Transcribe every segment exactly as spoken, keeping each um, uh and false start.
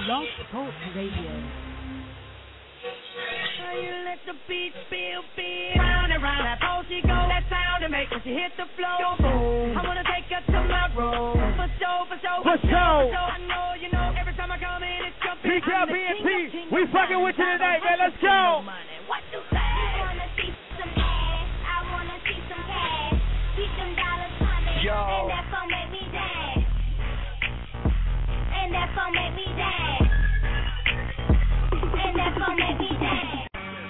Blog Talk Radio. You let the beat feel big. Round and round that pole she go. That sound to make when she hit the floor. Boom. I wanna take her to my room. For sure, for sure, for sure. I know, you know, every time I come in, it's jumping. P K B and P, we fucking with you tonight, man. Let's go. What you say? I wanna see some ass. I wanna see some cash. Keep them dollars coming. Yo. And that phone make me dance. And that phone make me dance. And that phone make me dance.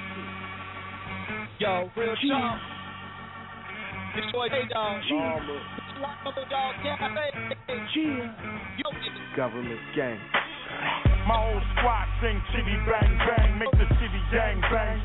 Yo, real talk. This boy J Dog. Mama Dog Cafe. Yo, Government gang. My old squad sing chitty bang bang, make the city gang bang.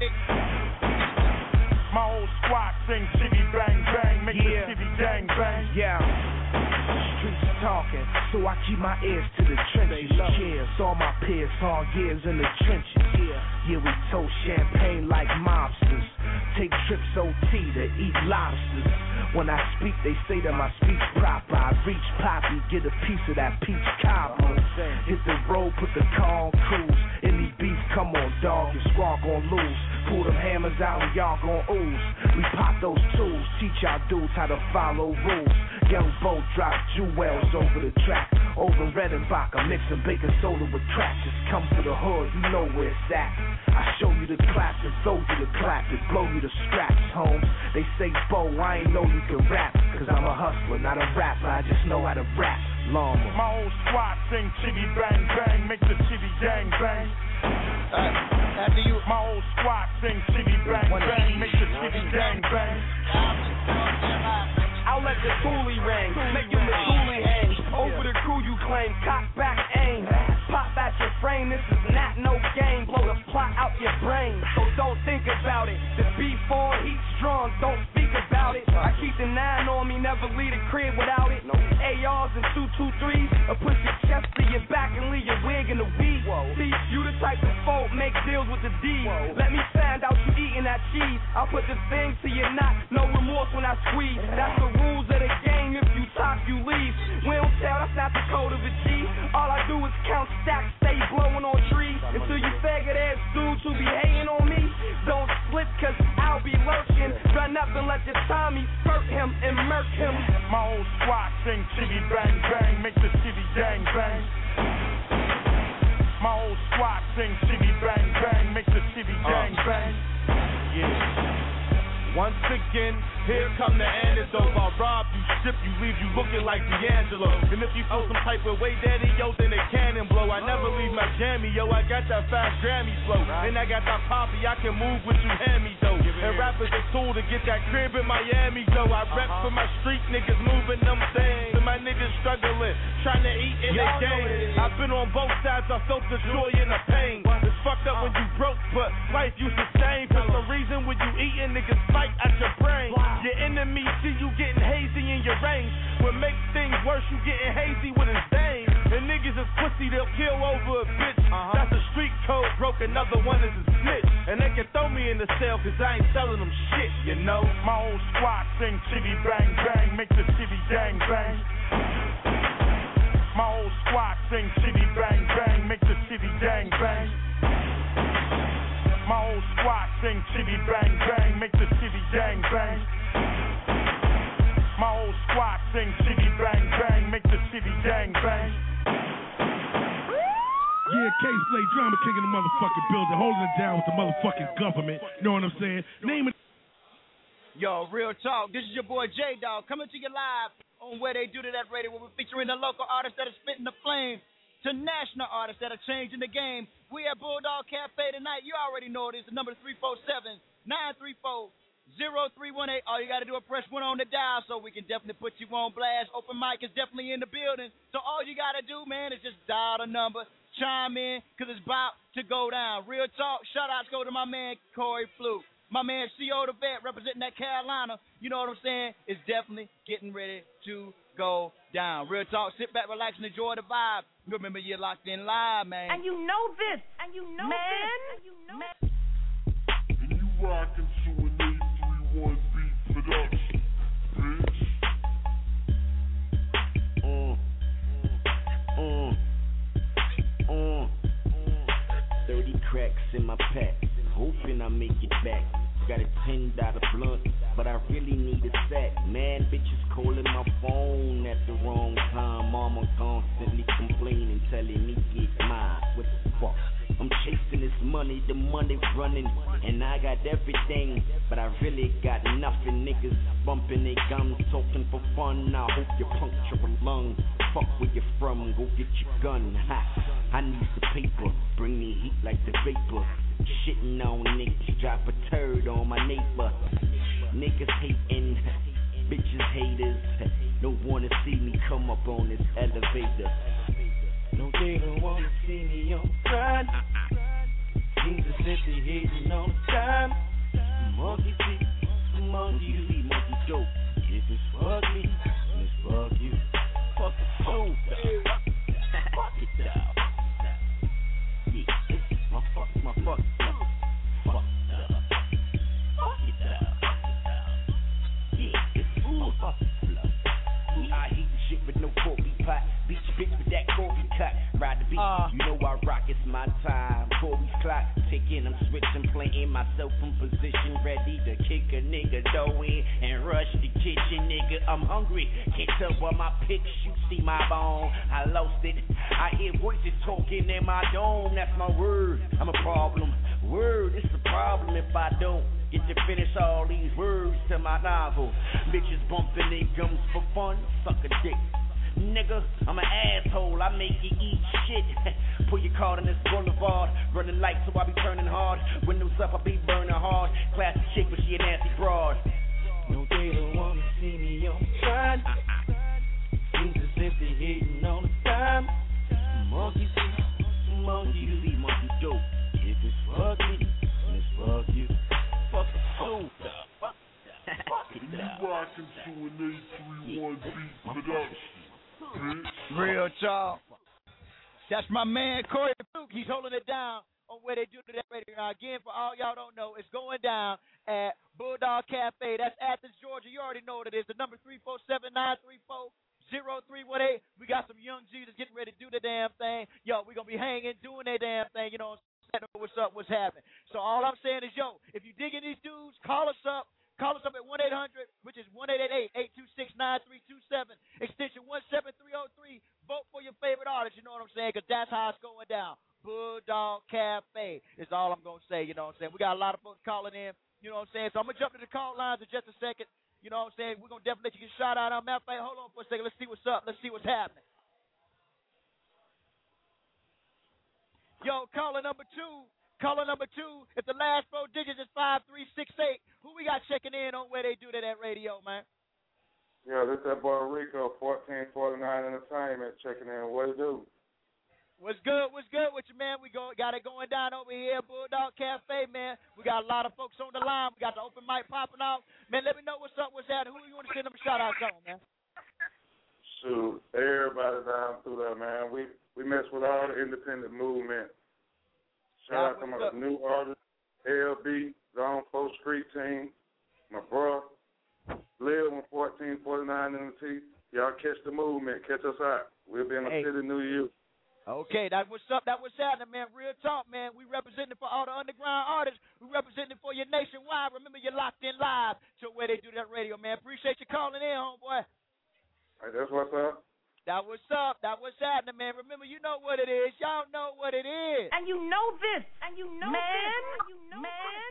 My old squad sing chitty bang bang, make Yeah. the city gang bang. Yeah. Streets talking, so I keep my ears to the trenches. Cheers, all my peers, all years in the trenches. Yeah, we toast champagne like mobsters. Take trips O T to eat lobsters. When I speak, they say that my speech proper. I reach Poppy, get a piece of that peach cobbler. Hit the road, put the car on cruise. Any beef, come on, dog, your squad gon' lose. Pull them hammers out and y'all gon' ooze. We pop those tools, teach y'all dudes how to follow rules. Young Bo drop jewels over the track. Over Redenbacher, mixing baking soda with crack. Just come to the hood, you know where it's at. I show you the claps and throw you the clap and blow you the scraps, Holmes. They say, Bo, I ain't know you can rap. Cause I'm a hustler, not a rapper, I just know how to rap. Llama. My old squad sing chitty bang bang, make the city gang bang. Uh, after you, My old squad sing chitty bang bang, make the city gang bang. I'll let the toolie ring, make you Missouli hang. Over the crew you claim, cock back aim. Pop at your frame, this is not no game. Blow the plot out your brain, so don't think about it. The B four heat strong, don't speak about it. I keep the nine on me, never leave the crib without it. A Rs and two two threes, or push your chest to your back and leave your wig in the weed. See, you the type of folk make deals with the D. Let me find out you eating that cheese. I'll put the thing to your knot, no remorse when I squeeze. That's the rules of the game, if you talk, you leave. We don't tell, that's not the code of a G. All I do is count stacks, stay blowing on trees. Until you faggot ass dudes who be hating on me, don't slip cause I'll be lurking. Run up and let your Tommy spurt him and murk him. My old squad sing chitty bang bang, make the city gang bang. My old squad sing chitty bang bang, make the city gang bang. Yeah. Once again, here come the antidote. I'll rob you, strip you, leave you looking like D'Angelo. And if you feel some type of way, daddy, yo, then it cannon blow. I never leave my jammy, yo, I got that fast Grammy flow. And I got that poppy, I can move what you hand me, though. And rap is a tool to get that crib in Miami, though. I rep for my street niggas moving them things. And my niggas struggling, trying to eat in the game. I've been on both sides, I felt the joy and the pain. It's fucked up when you broke, but life you sustain. For some reason, when you eating, niggas fight at your brain. Your enemy see you getting hazy in your range. What makes things worse, you getting hazy with his dame. And niggas is pussy, they'll kill over a bitch. Uh-huh. That's a street code, broke another one is a snitch. And they can throw me in the cell cause I ain't telling them shit, you know. My old squad sing chitty bang bang, make the city gang bang. My old squad sing chitty bang bang, make the city gang bang. My old squad sing chitty bang bang, make the city gang bang. My old squad sing chitty bang bang, make the city gang bang. Yeah, K-Slay, Drama King in the motherfucking building, holding it down with the motherfucking government. You know what I'm saying? Name it. Yo, real talk. This is your boy J Dog coming to you live on Where They Do To That Radio, where we're featuring the local artists that are spitting the flame to national artists that are changing the game. We at Bulldog Cafe tonight. You already know it is the number three four seven, nine three four, zero three one eight. All you got to do is press one on the dial so we can definitely put you on blast. Open mic is definitely in the building. So all you got to do, man, is just dial the number, chime in, because it's about to go down. Real talk. Shout-outs go to my man, Corey Fluke. My man, C O the Vet, representing that Carolina. You know what I'm saying? It's definitely getting ready to go down. Real talk. Sit back, relax, and enjoy the vibe. Remember, you're locked in live, man. And you know this. And you know man. this. And you know Man. And you rockin' to an eight three one beat production, bitch. Uh, uh, uh. pack, hoping I make it back. Got a ten dollar blunt, but I really need a sack. Man, bitches calling my phone at the wrong time. Mama constantly complaining, telling me get mine. What the fuck? I'm chasing this money, the money running, and I got everything, but I really got nothing. Niggas bumping their gums, talking for fun. I hope you puncture a lung. Fuck where you from, go get your gun. Ha, I need the paper, bring me heat like the vapor. Shitting on niggas, drop a turd on my neighbor. Niggas hating, bitches haters. Don't wanna see me come up on this elevator. No, they don't wanna see me on the grind. Jesus said they hating all the time. Monkey see, monkey see, monkey dope. If it's fuck me, it's fuck you. Fuck the soul. Fuck it down. Yeah, my fuck, my fuck, fuck up. Fuck it down. Yeah, it's ooh, fuck blood. I heat the shit with no coffee pot. Beat your bitch with that coffee cut. Ride the beat, uh, you know I rock, it's my time. Corey's clock ticking, I'm switching, playing myself in position, ready to kick a nigga dough in and rush the kitchen, nigga. I'm hungry, can't tell by my pics, you see my bone. I lost it, I hear voices talking in my dome. That's my word, I'm a problem. Word, it's a problem if I don't get to finish all these words to my novel. Bitches bumping their gums for fun, suck a dick. Nigga, I'm an asshole, I make you eat shit. Pull your card on this boulevard, running lights so I be turning hard. Windows up, I be burning hard. Classy chick, but she a nasty broad. No, they don't wanna see me on the grind. Seems as if they hating all the time. Monkey see, monkey see, monkey dope. If it's fuck me, it's fuck you. Fuck the soul. You rockin' to an eight three one beat production. Real talk. That's my man Corey Duke. He's holding it down on where they do that radio. Now again, for all y'all don't know, it's going down at Bulldog Cafe. That's Athens, Georgia. You already know what it is. The number three four seven nine three four zero three one eight. We got some young Jesus getting ready to do the damn thing. Yo, we gonna be hanging, doing their damn thing. You know, what's up, what's happening. So all I'm saying is, yo, if you digging these dudes, call us up. Call us up at one eight hundred, which is one eight eight eight, eight two six, nine three two seven, extension one seven three oh three. Vote for your favorite artist, you know what I'm saying, because that's how it's going down. Bulldog Cafe is all I'm going to say, you know what I'm saying. We got a lot of folks calling in, you know what I'm saying. So I'm going to jump to the call lines in just a second, you know what I'm saying. We're going to definitely let you get a shout out on that. Hold on for a second. Let's see what's up. Let's see what's happening. Yo, caller number two. Caller number two, if the last four digits is five three six eight, who we got checking in on where they do that at radio, man? Yeah, this that boy Rico, fourteen forty-nine Entertainment, checking in. What it do? What's good? What's good with you, man? We go got it going down over here, Bulldog Cafe, man. We got a lot of folks on the line. We got the open mic popping off. Man, let me know what's up, what's happening. Who you want to send them a shout-outs on, man? Shoot, everybody down through there, man. We, we mess with all the independent movement. Shout out to my up? new artist, L B, Zone four Street Team, my bro, Lil with fourteen forty-nine in the T. Y'all catch the movement, catch us out. We'll be in the hey. city New Year. Okay, that what's up, that what's happening, man. Real talk, man. We representing for all the underground artists. We representing for you nationwide. Remember, you're locked in live to where they do that radio, man. Appreciate you calling in, homeboy. Hey, that's what's up. That what's up. That what's happening, man. Remember, you know what it is. Y'all know what it is. And you know this. And you know man. this. And you know man.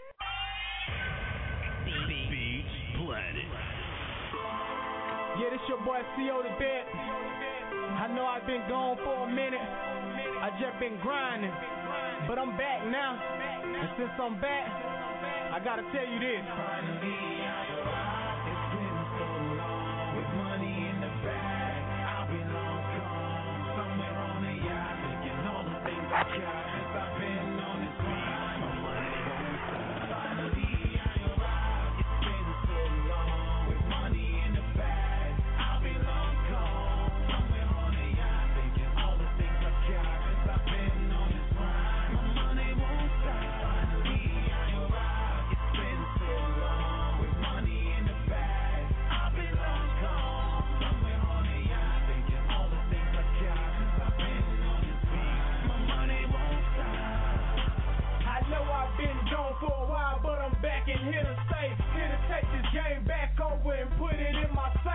Beat Planet. Yeah, this your boy C O the Bet. I know I've been gone for a minute. I just been grinding. But I'm back now. And since I'm back, I gotta tell you this.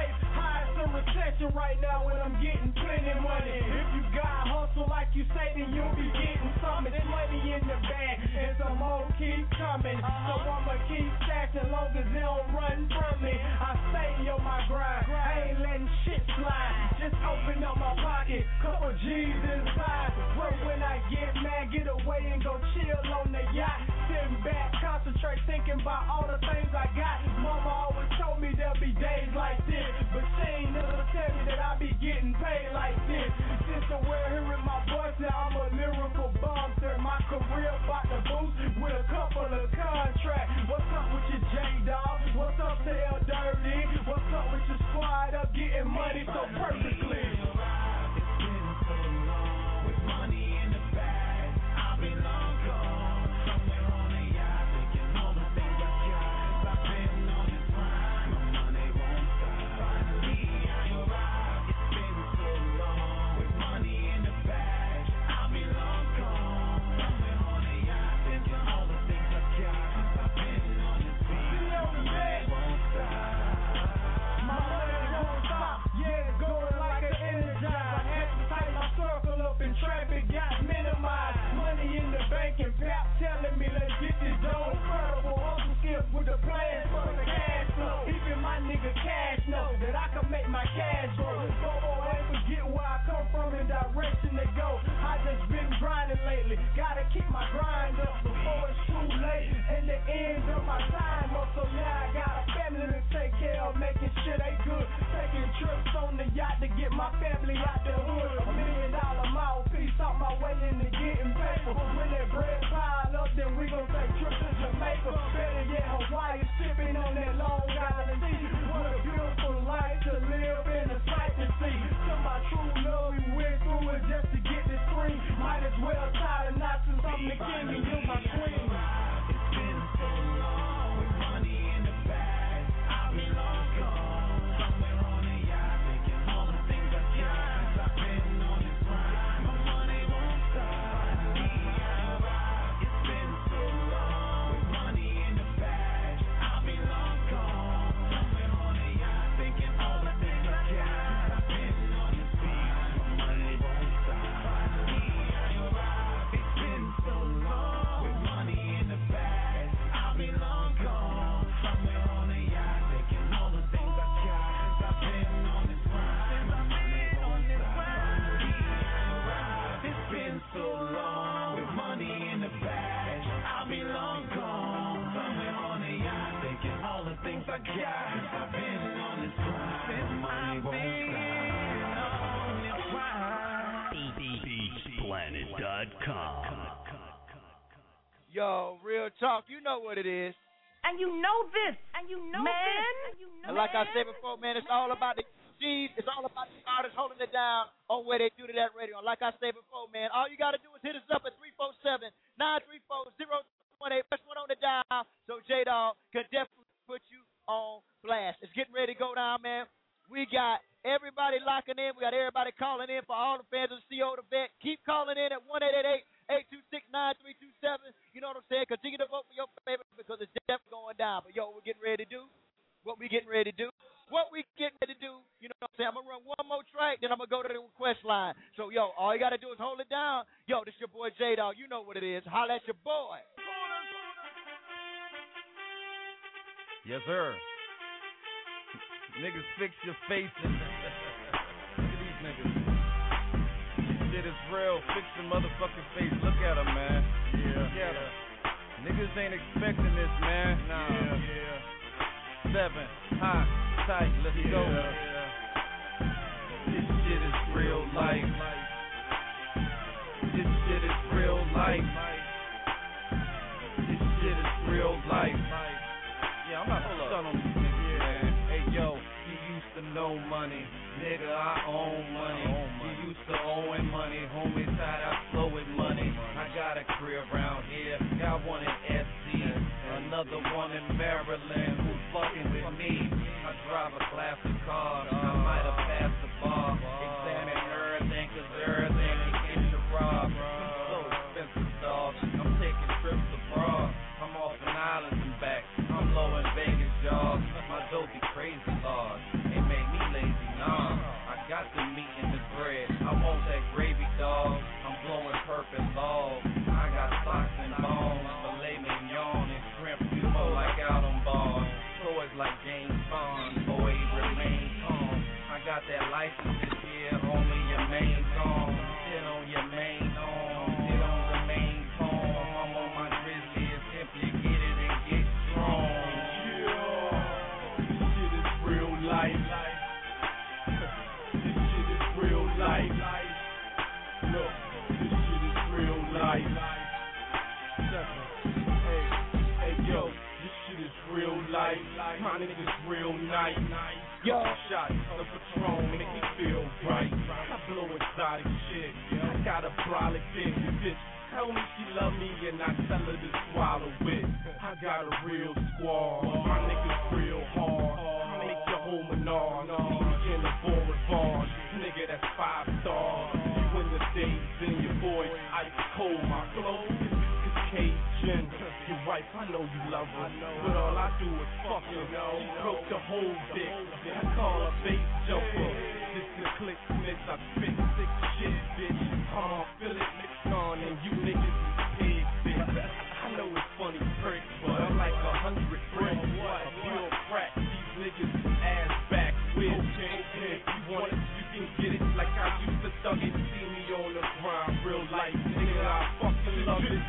life. High as a recession right now when I'm getting plenty money. If you got hustle like you say, then you'll be getting something. There's money in the bag, and some more keep coming. So I'ma keep stacking long as they don't run from me. I stay on my grind, I ain't letting shit slide. Just open up my pocket, couple G's inside. Where when I get mad, get away and go chill on the yacht. Sitting back, concentrate, thinking about all the things I got. Mama always told me there'll be days like this, but she ain't never tell me that I be getting paid like this. Since the world hearing my voice, now I'm a lyrical bumster. My career about to boost with a couple of contracts. What's up with your J-Dog? What's up to L Dirty? What's up with your squad up getting money so perfectly? Traffic got minimized. Money in the bank and Pap telling me let's get this dough. Incredible hustle skills with the plans for the cash flow. Even my nigga Cash know that I can make my cash grow. Bobo ain't forget where I come from and direction to go. I just been grinding lately. Gotta keep my grind up before it's too late. And the end of my time up. So now I got a family to take care of, making sure they good. Taking trips on the yacht to get my family out the hood. A million dollar mouthpiece. Talk my way into getting paper. When that bread pile up, then we gon' take trips to Jamaica. Better yet, Hawaii, sipping on that Long Island tea. What a beautiful life to live and a sight to see. To my true love, we went through it just to get this cream. Might as well tie the knots since I'm the king and you're my queen. It's been so long with money in the bag. I've been long gone, somewhere on the yacht, making all the things I got. I've been on this grind. I got, I've been on this grind since I've been on this grind. beach planet dot com. Yo, real talk, you know what it is. And you know this. And you know man. this. And you know and like man. I said before, man, it's all about the G's. It's all about the artists holding it down on where they do to that radio. And like I said before, man, all you got to do is hit us up at three four seven, nine three four, zero one eight. Press one on the dial so J-Dog can definitely put you on blast. It's getting ready to go down, man. We got everybody locking in. We got everybody calling in for all the fans of C O the Vet. Keep calling in at one eight eight eight, eight two six, nine three two seven. You know what I'm saying? Continue to vote for your favorite because it's definitely going down. But, yo, what we're getting ready to do, what we getting ready to do, what we getting ready to do, you know what I'm saying? I'm going to run one more track, then I'm going to go to the request line. So, yo, all you got to do is hold it down. Yo, this your boy J-Dog. You know what it is. Holla at your boy. Yes, sir. Niggas, fix your faces. Look at these niggas. This shit is real. Fix your motherfucking face. Look at them, man. Yeah. Look at them. Niggas ain't expecting this, man. Nah. Yeah. yeah. Seven, high, tight. Let's yeah. go. Yeah. This shit is real life. This shit is real life. This shit is real life. Yeah, I'm about to stun on these niggas, man. Hey, yo, you used to know money. Nigga, I own money. You used to owing money. Homie tied I flow with money. I got a crib around here. Got one in S C. Another one in Maryland. Who fucking with me? I drive a classic car. I might have passed the bar. Examine everything, cause everything can get you robbed. I'm so expensive, dog. I'm taking trips abroad. I'm off an island and back. I'm low in Vegas, y'all. My dope be crazy large. It made me license this year, only your main song. Sit on your main arm, sit on the main palm. I'm on my grizzly, it's simply get it and get strong. Yeah, this shit is real life. This shit is real life. Look, this shit is real life. Hey, hey yo, this shit is real life. My niggas real nice. Yo, shots of Patron make me feel right. I blow exotic shit. I got a brolic dick. Bitch, tell me she love me and I tell her to swallow it. I got a real squad. My niggas real hard. I make your whole menage. See me in the boulevard. Nigga, that's five stars. You in the days and your boy ice cold. My flow is Cajun. Your wife, I know you love her, but all I do is fuck her. She broke the whole dick. I call her base jumper. This is Click Smith. I spit sick shit, bitch. I'ma feel it mixed on, and you niggas is pigs, bitch. I know it's funny prick, but I'm like a hundred bricks. A pure crack. These niggas ass back with. If you want it, you can get it. Like I used to thug it. See me on the grind, real life, nigga. I fucking love it.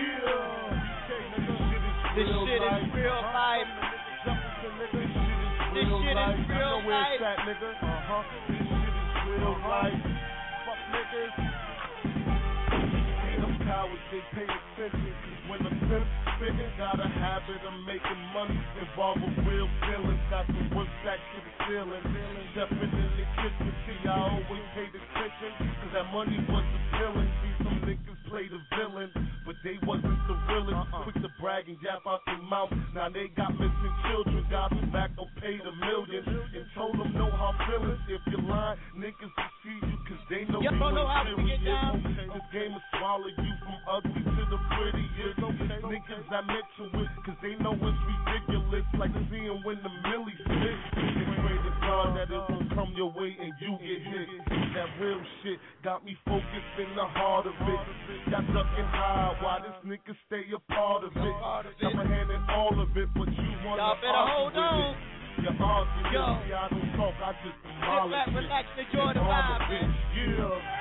This shit is real life. This shit is real life. Uh-huh. This shit is real life. Fuck niggas. Ain't no cowards, they pay attention. When the pimp spittin', got a habit of making money. Involve a real feeling. Got the work back to the ceiling. Stepping in the kitchen, see I always paid attention. Cause that money was appealing. See some niggas play the villain, but they wasn't the realest. Uh-uh. Quick to brag and jab out their mouth. Now they got missing children. Got them back, don't pay the millions. And told them no hard feelings. If you're lying, niggas will see you. Cause they know you know how to get down. This game will swallow you from ugly to the prettiest. Niggas I mention with, cause they know it's ridiculous. Like seeing when the millie spit. It's pray to God that it won't come your way and you get hit. That real shit got me focused in the heart of it. Y'all ducking high while this nigga stay a part of it. Got my hand in all of it, but you wanna Y'all better hold on. You argue, yo. See, I don't talk, I just demolish it. Relax, enjoy the vibe, man. Yeah.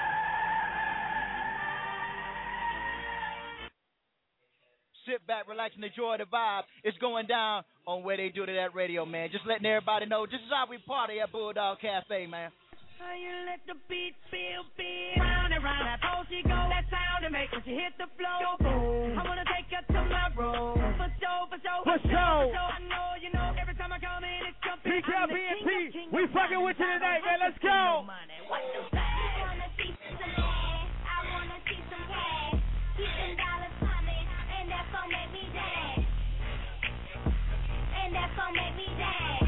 Sit back, relax, and enjoy the vibe. It's going down on Where They Do It At Radio, man. Just letting everybody know this is how we party at Bulldog Cafe, man. How you let the beat feel big? Round and round that pole she go. That sound to make when she hit the floor. Boom. I wanna take her to my room. For sure, for sure, for sure. I know, you know, every time I come in, it's jumping. P K B and T, we fucking with you tonight, man. Let's go. What the fuck? I wanna see some ass. I wanna see some cash. Keep them dollars coming, and that's gonna make me dance. And that's gonna make me dance.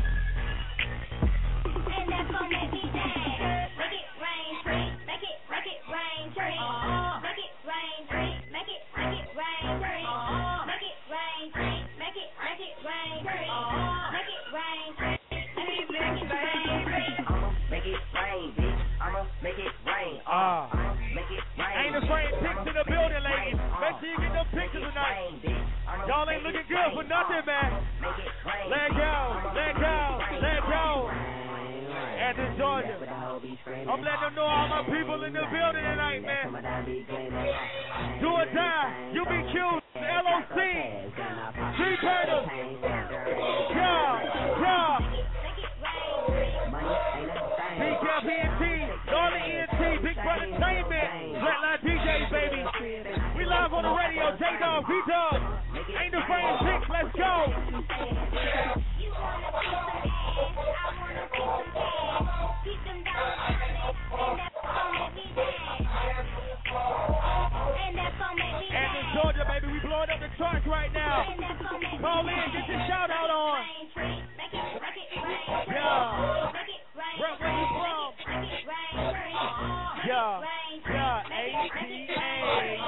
And that's gonna make me dance. Make it rain, tree. Make it, make it rain, tree. Make it rain, tree. Make it, make it rain, tree. Make it rain, tree. Make it, make it rain, tree. Make it rain, tree. Make it, make it rain, tree. I'ma make it rain, bitch. I'ma make it rain. Ah. Make it rain. Ain't afraid pics in the building, ladies. Make sure you get them pictures tonight. Y'all ain't looking good for nothing, man. Let go, let go, let go. And in Georgia, I'm letting them know all my people in the building tonight, man. Do or die, you be cute. L O C, Three Turtles, yeah, yeah. P K P N T, Darling E N T, Big Brother Entertainment, Flatline D Js, baby. We live on the radio, J-Dog, V-Dog. Ain't the frame picks, let's go. And in Georgia, baby, we blowing up the charts right now. Call in, get your shout out on. Yeah. Where, where you from? Yeah. Yeah. A T A.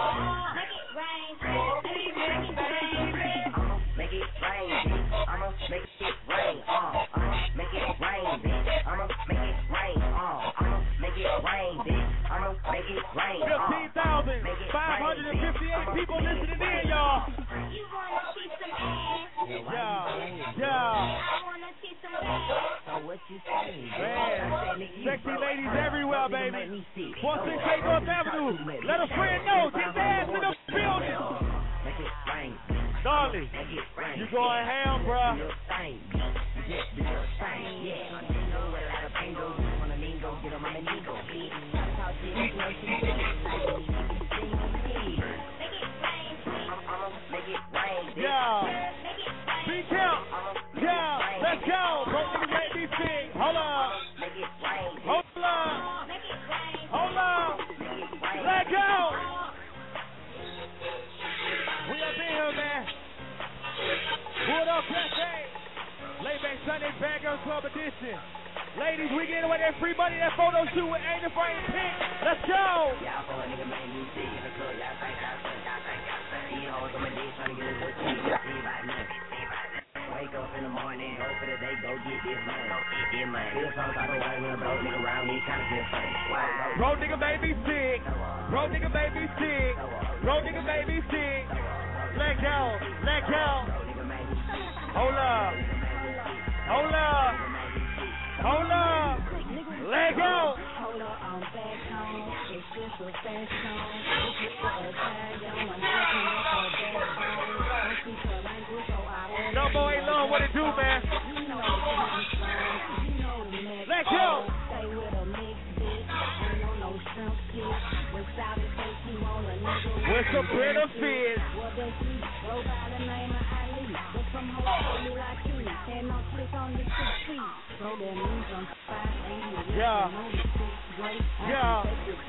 Make it rain, bitch. I'ma make it rain. Uh, uh, make it rain, bitch. I'ma make it rain. Uh, I'ma make it rain, bitch. I'ma make it rain. Fifteen thousand five hundred and fifty-eight people listening in, y'all. You wanna see some ass? Yeah, yeah. I wanna see some ass. So what you saying? Man, Sexy ladies everywhere, baby. four six eight North Avenue. Let a friend know. Get the ass in the building. Darling, you going ham, bruh. Yeah. Be count. Yeah. Let's go. Bro, niggas make me sing. Hold up. Hold up. Hold up. Let go. We up in here, man. Bulldog Cafe. Layback Sunday Bangers Club Edition. Ladies, we getting away that free money, that photo shoot with Angel Frank Pink. Let's go. Wake up in the morning, go for the day, go get this money. Get money. Feel some type of way when a broke nigga around me trying to get funny. Bro nigga made me sick. Bro nigga made me sick. Bro nigga made me sick. Let go. Let go. Hold up. Hold up. Hold up. Let go. Hold up, I'm back home. It's just a fast song. It's just a Italian. I'm looking at her backbone. Don't speak her language, so I won't. No boy ain't knowing what to do, man. You know the you know the next. Let go. Stay with a mixed bitch. Ain't on no shrimp shit. When Sally say she want a nigga with some benefits. Well, then she go by the name of Ali. But some hoes you like you. And no click on the six feet. So that means I'm five eighty. Yeah. Yeah.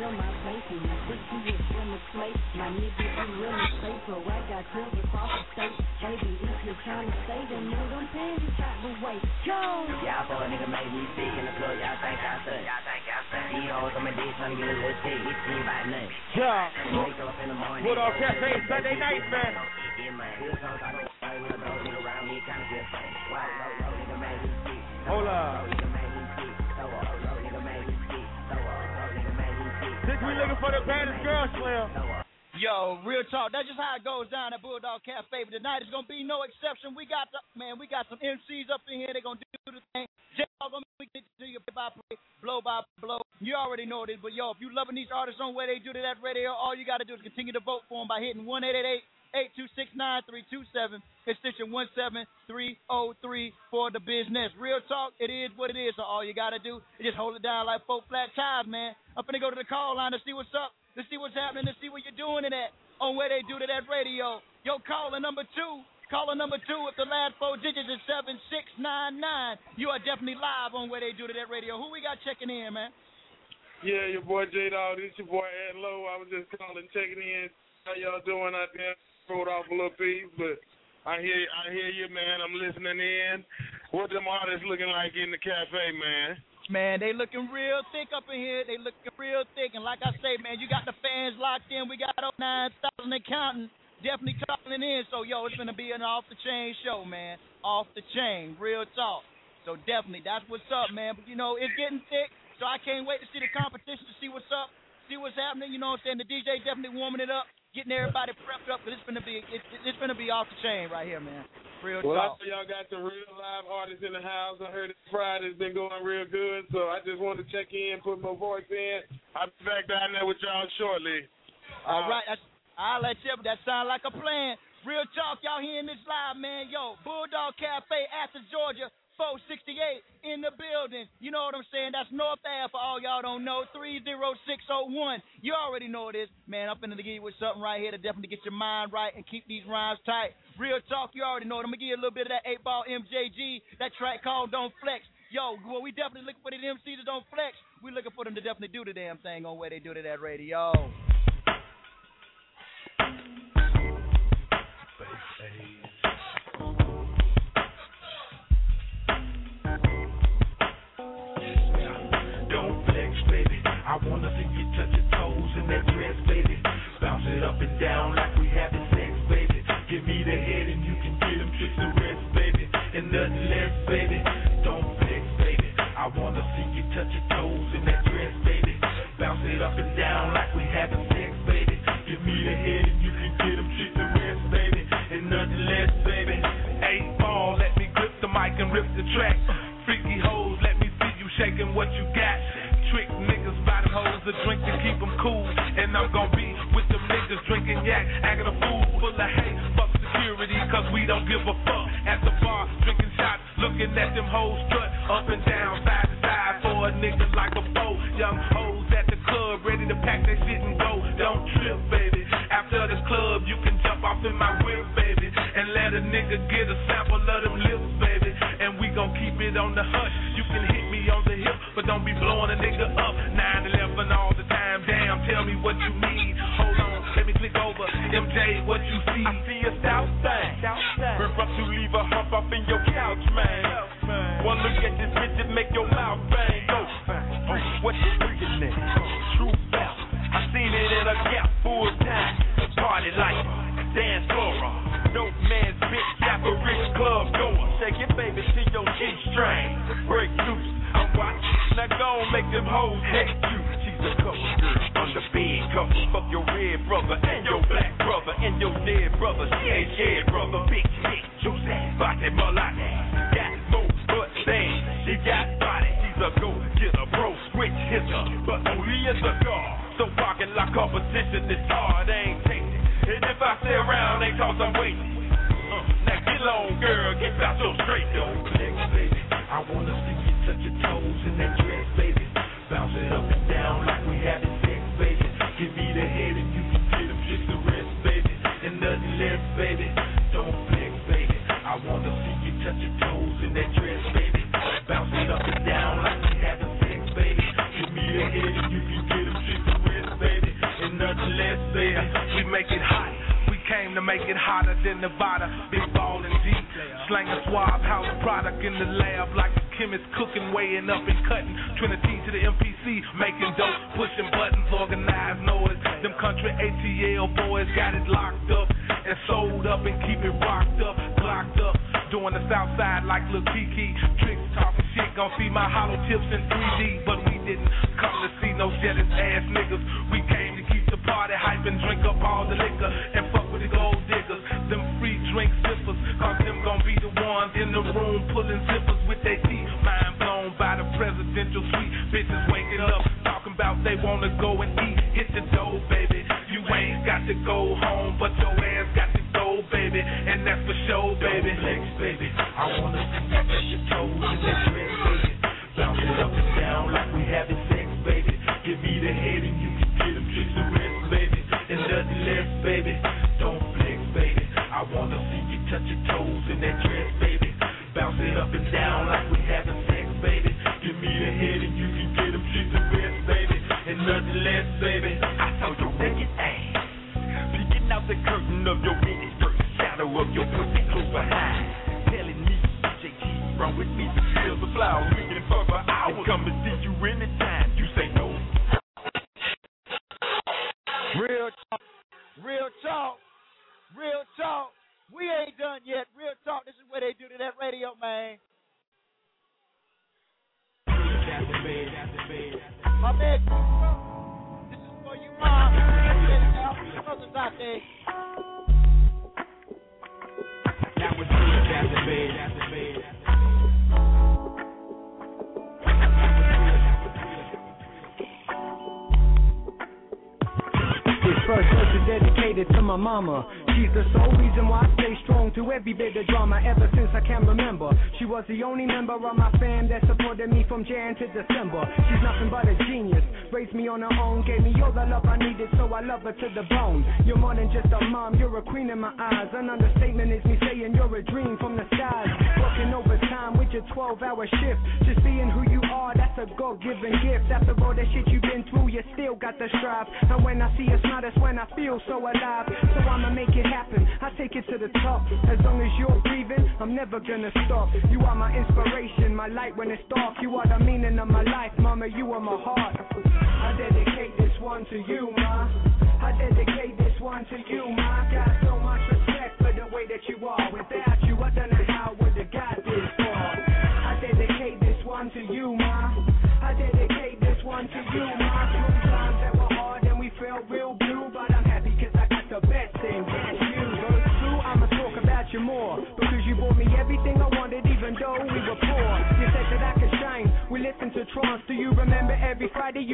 My nigga, you really safe, so I got girls across the state. Baby, if you're trying to stay, then move them panties out the way. Go! Y'all for a nigga made me sick in the club, y'all think I stuck. Y'all think I stuck. These hoes on my dick trying to get a little sick, it's me by nothing. Yeah. Wake up in the morning. Bulldog Cafe Sunday night, man. Get money. Feel some type of way when a broke nigga around me trying to get funny. Why the broke nigga made me sick? Hold up. Since we looking for the baddest girl, Slim. Yo, real talk. That's just how it goes down at Bulldog Cafe. But tonight is gonna be no exception. We got the man. We got some M Cs up in here. They're gonna do the thing. J-Dog gonna make it to you by play, blow by blow. You already know this. But yo, if you loving these artists on where they do to that radio, all you gotta do is continue to vote for them by hitting one eight eight eight, eight two six, nine three two seven, extension one seven three oh three for the business. Real talk, it is what it is. So all you gotta do is just hold it down like four flat tires, man. I'm finna go to the call line to see what's up, to see what's happening, to see what you're doing in that on where they do to that radio. Yo, caller number two. Caller number two, if the last four digits is seven six nine nine, you are definitely live on where they do to that radio. Who we got checking in, man? Yeah, your boy J-Dog. This your boy Ed Lowe. I was just calling, checking in. How y'all doing out there? Wrote off a little piece, but I hear I hear you, man. I'm listening in. What them artists looking like in the cafe, man? Man, they looking real thick up in here. They looking real thick. And like I say, man, you got the fans locked in. We got over nine thousand and counting. Definitely calling in. So, yo, it's going to be an off-the-chain show, man. Off the chain. Real talk. So, definitely, that's what's up, man. But, you know, it's getting thick. So, I can't wait to see the competition, to see what's up, see what's happening. You know what I'm saying? The D J definitely warming it up, getting everybody prepped up. Because it's going to be it's, it's going to be off the chain right here, man. Real well, talk. Well, I know y'all got the real live artists in the house. I heard Friday's been going real good. So, I just wanted to check in, put my voice in. I'll be back down there with y'all shortly. All uh, right. That's, I'll let you. That sound like a plan. Real talk, y'all hearing this live, man. Yo, Bulldog Cafe, Athens, Georgia, four sixty-eight in the building. You know what I'm saying? That's North Ave for all y'all don't know, three oh six oh one. You already know it is. Man, I'm finna give you with something right here to definitely get your mind right and keep these rhymes tight. Real talk, you already know it. I'm gonna give you a little bit of that eight ball M J G, that track called Don't Flex. Yo, well, we definitely looking for the M Cs that don't flex. We looking for them to definitely do the damn thing on where they do to that radio. I wanna see you touch your toes in that dress, baby. Bounce it up and down like we having sex, baby. Give me the head and you can get them tricks to rest, baby. And nothing less, baby. Don't flex, baby. I wanna see you touch your toes in that dress, baby. Bounce it up and down like we having sex, baby. Give me the head and you can get them tricks to rest, baby. And nothing less, baby. Eight ball, let me grip the mic and rip the track. Freaky hoes, let me see you shaking what you got. drink to keep them cool. And I'm gon' be with them niggas drinking yak, acting a fool full of hate. Fuck security, cause we don't give a fuck. At the bar, drinking shots, looking at them hoes strut up and down, side to side for a nigga like a foe. Young hoes at the club, ready to pack that shit and go. Don't trip, baby. After the club, you can jump off in my whip, baby, and let a nigga get a sample of them lips, baby. And we gon' keep it on the hush. You can hit me on the hip, but don't be blowing a nigga up. nine eleven all the time, damn, tell me what you need. Hold on, let me click over. M J, what you see? I see a south thing. Rip up to leave a hump up in your couch, man. One look at this bitch and make your mouth bang. Go, oh, what you looking at? True bout. I seen it in a gap full time. Party like dance floor. Dope man's bitch, average club goer. Shake it, baby, to your G-string. Break loose, I'm watching. Now go and make them hoes hate you. She's a couple girl on the bed cover. Fuck your red brother and your black brother and your dead brother. She ain't scared, brother. Big, big, juicy, body mulati. Got more butt things. She got body. She's a go-getter, bro. Switch hitter, but only as a guard. So walking like competition is hard, ain't tasty. And if I stay around, ain't cause I'm waiting. Uh, now get on, girl, get out your straight, though. Flex, baby, I wanna see you touch your toes in that dress, baby. Bounce it up and down like we having sex, baby. Give me the head and you can get them tricks to rest, baby. And nothing less, baby. Don't flex, baby. I wanna see you touch your toes in that dress, baby. Bounce it up and down like we having sex, baby. Give me the head and you can get them tricks to rest, baby. And nothing less, baby. We make it hot. We came to make it hotter than Nevada. Big ball and deep. Slang a swab, house product in the lab like a chemist cooking, weighing up and cutting. Trinity to the M P C, making dope, pushing buttons, organized noise. Them country A T L boys got it locked up and sold up and keep it rocked up, locked up. Doing the south side like Lil Kiki. Tricks talking shit, gon' see my hollow tips in three D. But we didn't come to see no jealous ass niggas. We came to keep the party hype and drink up all the liquor and fuck with the gold diggers. Them free drink sippers, cause them gon' be the ones in the room pulling zippers with their teeth. Mind blown by the presidential suite. Bitches waking up, talking about they wanna go and eat. Hit the dough, baby. You ain't got to go home, but your ass got to go, baby. And that's for sure, baby. Flex, baby. I wanna see you touch your toes in that dress, baby. Bounce it up and down like we having sex, baby. Give me the head and you can get them tricks to rest, baby. And nothing less, baby. Don't flex, baby. I wanna see you touch your toes in that dress, baby. Bounce it up and down like we having sex, baby. Give me the head and you can get them tricks to rest, baby. And nothing less, baby. I saw your naked ass peeking out the curtain of your mini skirt, shadow of your pussy close behind, telling me J T wrong with me. Feel the flowers, we can fuck for hours. Come and see you anytime. You say no. Real talk, real talk, real talk. We ain't done yet. Real talk. This is where they do to that radio, man. My man, this is for you, mom. Brothers out there. That was good. That's the bed. That's the bed. This first verse is dedicated to my mama. She's the sole reason why I stay strong through every bit of drama ever since I can remember. She was the only member of my fam that supported me from Jan to December. She's nothing but a genius. Raised me on her own, gave me all the love I needed, so I love her to the bone. You're more than just a mom, you're a queen in my eyes. An understatement is me saying you're a dream from the skies. Working overtime with your twelve hour shift. Just being who you are, that's a God-given gift. After all that shit you've been through, you still got the strive. And when I see a smile, that's when I feel so alive. So I'ma make it happen, I take it to the top. As long as you're breathing, I'm never gonna stop. You are my inspiration, my light when it's dark. You are the meaning of my life, mama, you are my heart. I dedicate this one to you, ma. I dedicate this one to you, ma. Got so much respect for the way that you are. Without you, I don't know how I would've got this far. I dedicate this one to you, ma. I dedicate this one to you, ma. Through times that were hard and we felt real blue, but I'm happy cause I got the best thing, that's you. Verse two, I'ma talk about you more, because you brought me everything I wanted even though we were poor. You said that I could shine, we listened to trance. Do you remember every Friday you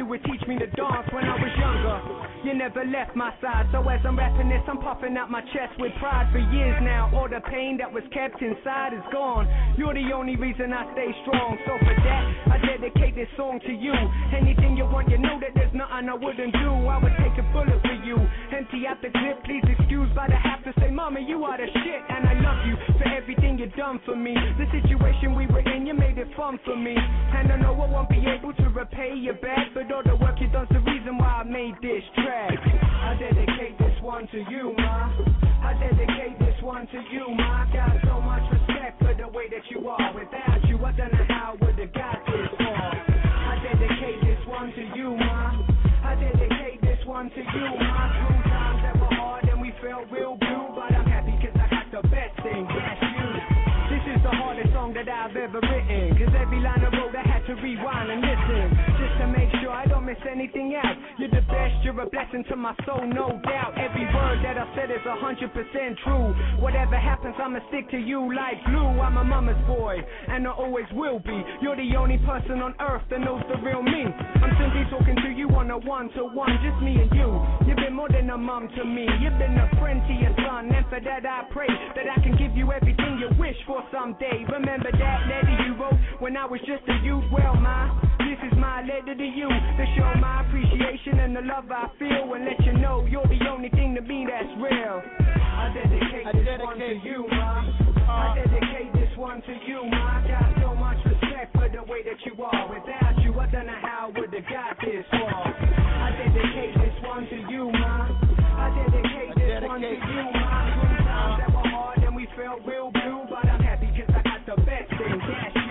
you would teach me to dance when I was younger. You never left my side, so as I'm rapping this, I'm puffing out my chest with pride. For years now, all the pain that was kept inside is gone. You're the only reason I stay strong, so for that, I dedicate this song to you. Anything you want, you know that there's nothing I wouldn't do. I would take a bullet for you. Empty out the clip, please excuse, but I have to say, Mama, you are the shit, and I love you for everything you've done for me. The situation we were in, you made it fun for me, and I know I won't be able to repay you back, but all the work you done's the reason why I made this track. I dedicate this one to you, ma. I dedicate this one to you, ma. I got so much respect for the way that you are. Without you, I don't know how I would have got this far. I dedicate this one to you, ma. I dedicate this one to you, ma. Through times that were hard and we felt real blue, but I'm happy cause I got the best thing, that's you. This is the hardest song that I've ever written, cause every line I wrote I had to rewind and listen, just to make sure I don't miss anything out. You're the best, you're a blessing to my soul, no doubt. Every word that I said is a hundred percent true. Whatever happens, I'ma stick to you like glue. I'm a mama's boy, and I always will be. You're the only person on earth that knows the real me. I'm simply talking to you on a one-to-one, just me and you. You've been more than a mom to me. You've been a friend to your son, and for that I pray that I can give you everything you wish for someday. Remember that letter you wrote when I was just a youth? Well, ma, this is my letter to you to show my appreciation and the love I feel, and let you know you're the only thing to me that's real. I dedicate I this dedicate. one to you, ma. Uh, I dedicate this one to you, ma. I got so much respect for the way that you are. Without you, I don't know how I would have got this far. I dedicate this one to you, ma. I dedicate I this dedicate. one to you, ma. Sometimes that were hard and we felt real blue, but I'm happy cause I got the best thing, that's you.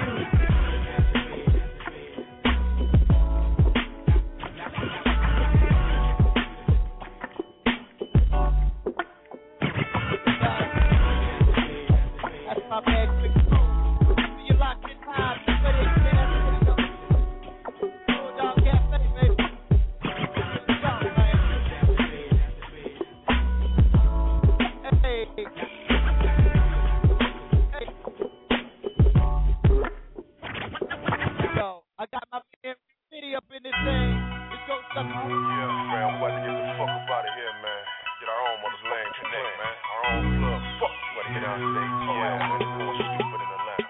My bad, quick. You locked in time. Ready to go. Bulldog Cafe, baby. Hey. Hey. Yo, I got my man City up in this thing. Let's go, suck. Yeah, man, I'm about to get the fuck up out of here, man. Get our own mother's lane connect, man. Our own club. Fuck, we gotta get out of state. Yeah, man, it's going stupid in Atlanta.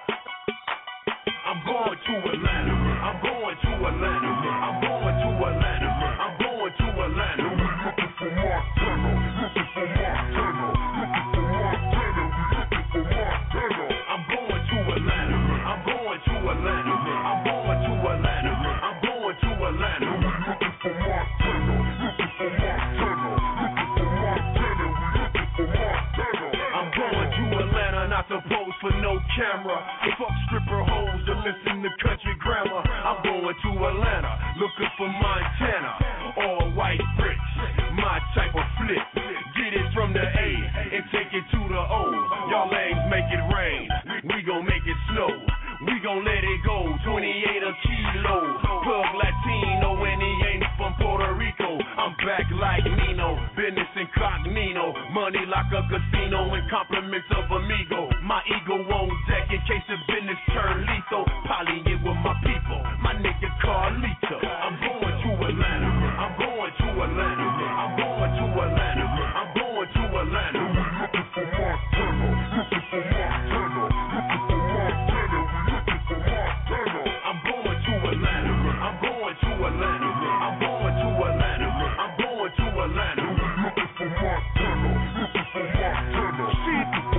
I'm going to Atlanta. I'm going to Atlanta. I'm going to Atlanta. I'm going to Atlanta. We looking for Montana. Looking for Montana. Looking for Montana. We looking for Montana. I'm going to Atlanta. I'm going to Atlanta. I'm going to Atlanta. I'm going to Atlanta. We looking for Montana. Looking for Montana. Looking for Montana. We looking for Montana. I'm going to Atlanta, not to pose for no camera. Fuck stripper hoes to listen to country grammar. I'm going to Atlanta, looking for Montana. All white bricks, my type of flip. Get it from the A and take it to the O. Y'all lames make it rain, we gon' make it snow. We gon' let it go, twenty-eight a kilo. Plug Latino and he ain't from Puerto Rico. I'm back like Nino, business incognito. Money like a casino and compliments of amigo. My ego on deck in case the business turn lethal. Poly it with my people, my nigga Carlito. I'm going to Atlanta, I'm going to Atlanta. I'm going to Atlanta, I'm going to Atlanta. We looking for Montana, looking for Montana. Looking for Montana, we looking for Montana. I'm going to Atlanta, I'm going to Atlanta. I'm going to Atlanta, I'm going to Atlanta. We looking for Montana, looking for Montana. See,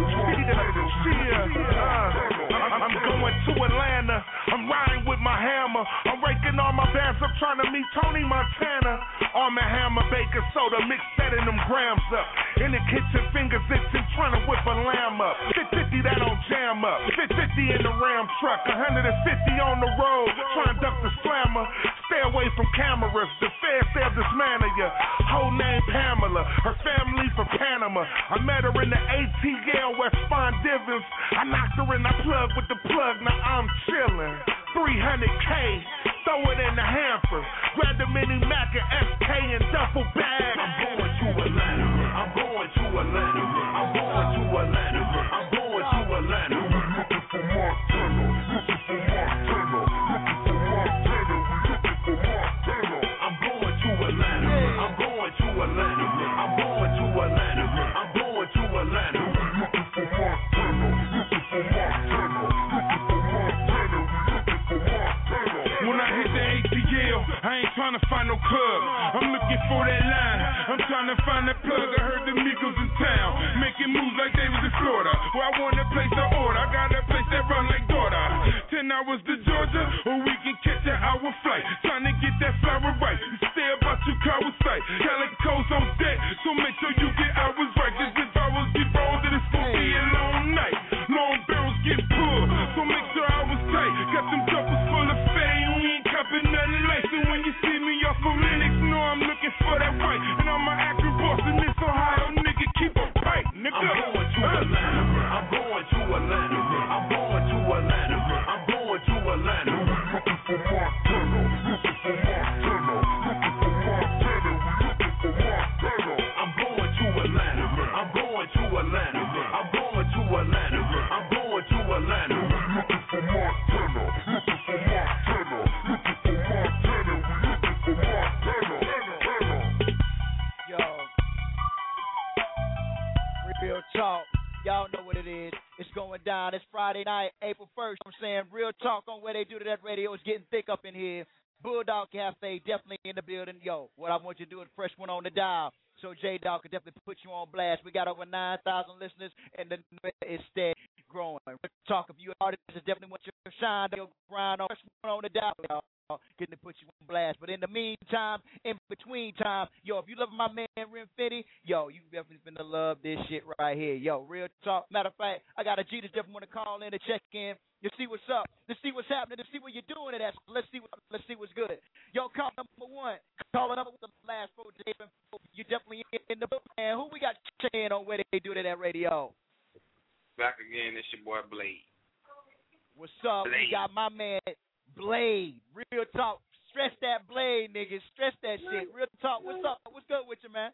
see, see, uh, I'm going to Atlanta. I'm riding with my hammer. I'm raking all my bands up trying to meet Tony Montana. Arm and hammer, baker soda, mix setting them grams up. In the kitchen, fingers itching, trying to whip a lamb up. fifty that don't jam up. fifty in the Ram truck. one hundred fifty on the road, trying to duck the slammer. Stay away from cameras. The feds, they'll dismantle ya. Whole name Pamela. Her family from Panama. I met her in the A T L, West Fond Divens. I knocked her in, I plugged with the plug, now I'm chillin'. three hundred K, throw it in the hamper. Grab the mini Mac and S K and duffel bag. I'm going to Atlanta. I'm going to Atlanta. I'm going to Atlanta. I'm going to Atlanta. We looking for Montana. Looking for Montana. Looking for Montana. We looking for Montana. looking for that line. I'm trying to find that plug. I heard the Migos in town making moves like they was in Florida. Well, I want to place an order. I got a place that run like daughter. Ten hours to Georgia, or we can catch an hour flight. Trying to get that flower right. Stay about two Coward sight. Calico's on deck, so make sure you get hours right. Cause if I was get bold, then it's gonna be a long night. Long barrels get pulled, so make sure I was tight. Got them duffels full of fame, we ain't copping nothing light. So when you see me off of Linux, know I'm looking for that white. And I'm an active boss in this Ohio, nigga, keep a pipe, nigga. I'm going to Atlanta, I'm going to Atlanta, I'm going to Atlanta, I'm going to Atlanta. Looking for Montana, looking for Montana, looking for Montana, looking for Montana. I'm going to Atlanta, I'm going to Atlanta, I'm going to Atlanta, I'm going to Atlanta. Looking for Montana, looking for Montana, looking for Montana, looking for Montana. Yo, real talk. Y'all know what it is. It's going down. It's Friday night, April first. I'm saying real talk on Where They Do To That Radio. It's getting thick up in here. Bulldog Cafe definitely in the building. Yo, what I want you to do is press one on the dial so J-Dog can definitely put you on blast. We got over nine thousand listeners, and the number is steady growing. Real talk, if you an artist, definitely want your shine, your grind on, press one on the dial, y'all. Getting to put you on blast. But in the meantime, in between time, yo, if you love my man Renfitty, yo, you definitely finna love this shit right here. Yo, real talk. Matter of fact, I got a G that definitely want to call in to check in to see what's up, to see what's happening, to see what you're doing it at. Let's see what let's see what's good. Yo, call number one. Call it up with the last four days. You definitely in the book, man. Who we got checking in on Where They Do To That Radio? Back again, it's your boy Blade. What's up? Blade. We got my man Blade. Real talk. Stress that Blade, niggas. Stress that shit. Real talk. What's up? What's good with you, man?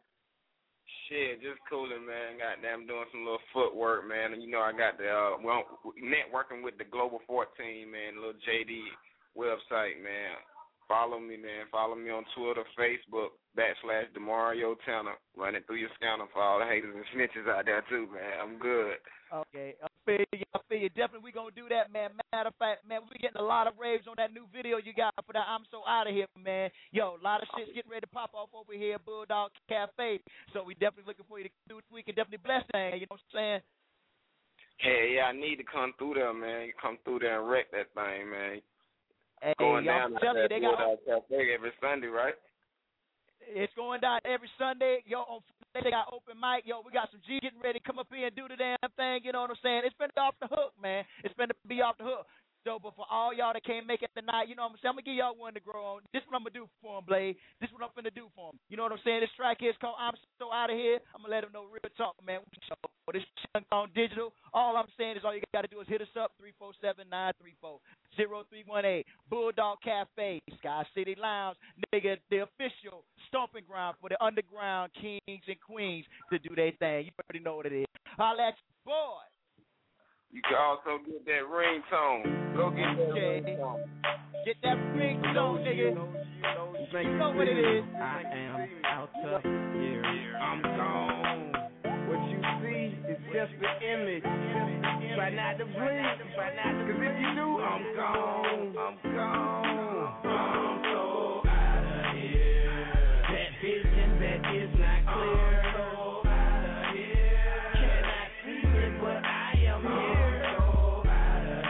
Shit, just cooling, man. Goddamn, doing some little footwork, man. And you know, I got the uh, well, networking with the Global fourteen, man. Little J D website, man. Follow me, man. Follow me on Twitter, Facebook, backslash Demario Tanner. Running through your scanner for all the haters and snitches out there too, man. I'm good. Okay, I feel you. I feel you. Definitely, we gonna do that, man. Matter of fact, man, we getting a lot of raves on that new video you got for that I'm So Out of Here, man. Yo, a lot of shit's getting ready to pop off over here at Bulldog Cafe. So we definitely looking for you to do. We can definitely bless that. You know what I'm saying? Hey, yeah, I need to come through there, man. You come through there and wreck that thing, man. Hey, going y'all down tell at you, they Bulldog got Cafe every Sunday, right? It's going down every Sunday. Yo, on Friday they got open mic. Yo, we got some G getting ready to come up here and do the damn thing. You know what I'm saying? It's been off the hook, man. It's been to be off the hook. So, but for all y'all that can't make it tonight, you know what I'm saying? I'm going to give y'all one to grow on. This is what I'm going to do for him, Blade. This is what I'm going to do for him. You know what I'm saying? This track here is called I'm So Out of Here. I'm going to let him know real talk, man. This shit on digital. All I'm saying is all you got to do is hit us up, three four seven, nine three four, zero three one eight. Bulldog Cafe, Sky City Lounge. Nigga, the official stomping ground for the underground kings and queens to do their thing. You already know what it is. Holla at you, boy. You can also get that ringtone. Go get that Okay. ringtone. Get that ringtone, nigga. You know what it is. I am out of here. I'm gone. What you see is just the image. Try not to blink. Try not to. Cause if you do, I'm gone. I'm gone. I'm so out of here. That vision that is not clear. So out of here. Cannot see it, but I am here. So out of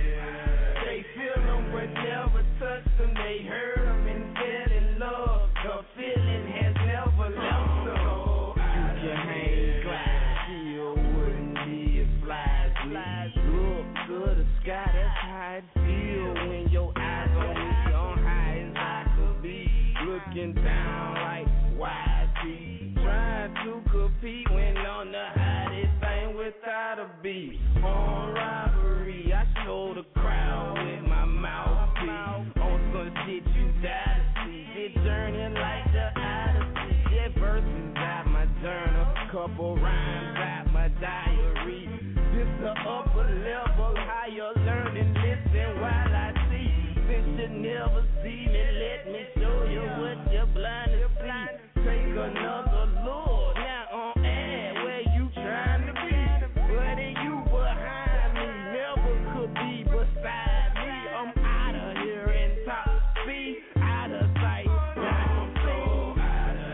here. They feel them but never touch them. They heard them and fell in love. The feeling has never left them. You can hang glide, still wouldn't be as fly as me. Look to the sky, that's how it feel when your eyes on me, on high as I could be. Looking down like Y T, trying to compete when on the hottest thing without a beat. On robbery, I show the crowd with my mouthpiece. On some shit you die to see. It journey like the Odyssey. That verses out my journal, couple rhymes out my diary. This the upper level, higher learning. Listen while I see. Since you never see me, let me show you what you're blind to see. Take another look. Now on air, where you trying to be? Where are you behind me? Never could be beside me. I'm out of here in top speed, out of sight. Now I'm so out of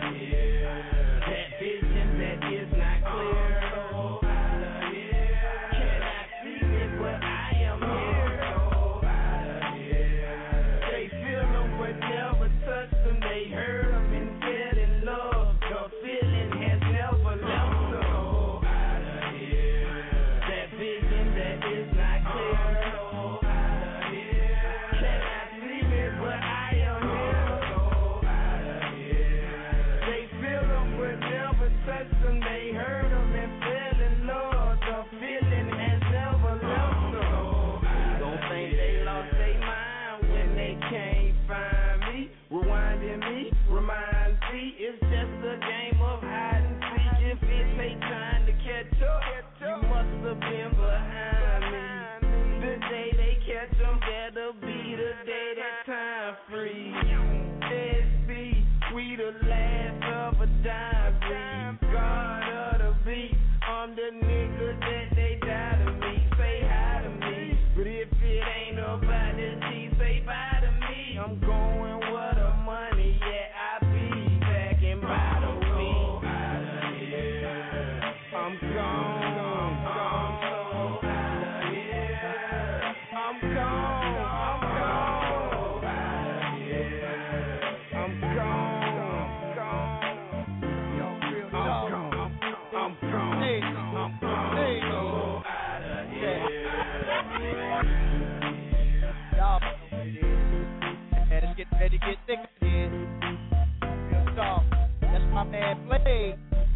shit get thick again. Real talk. That's my man Blade.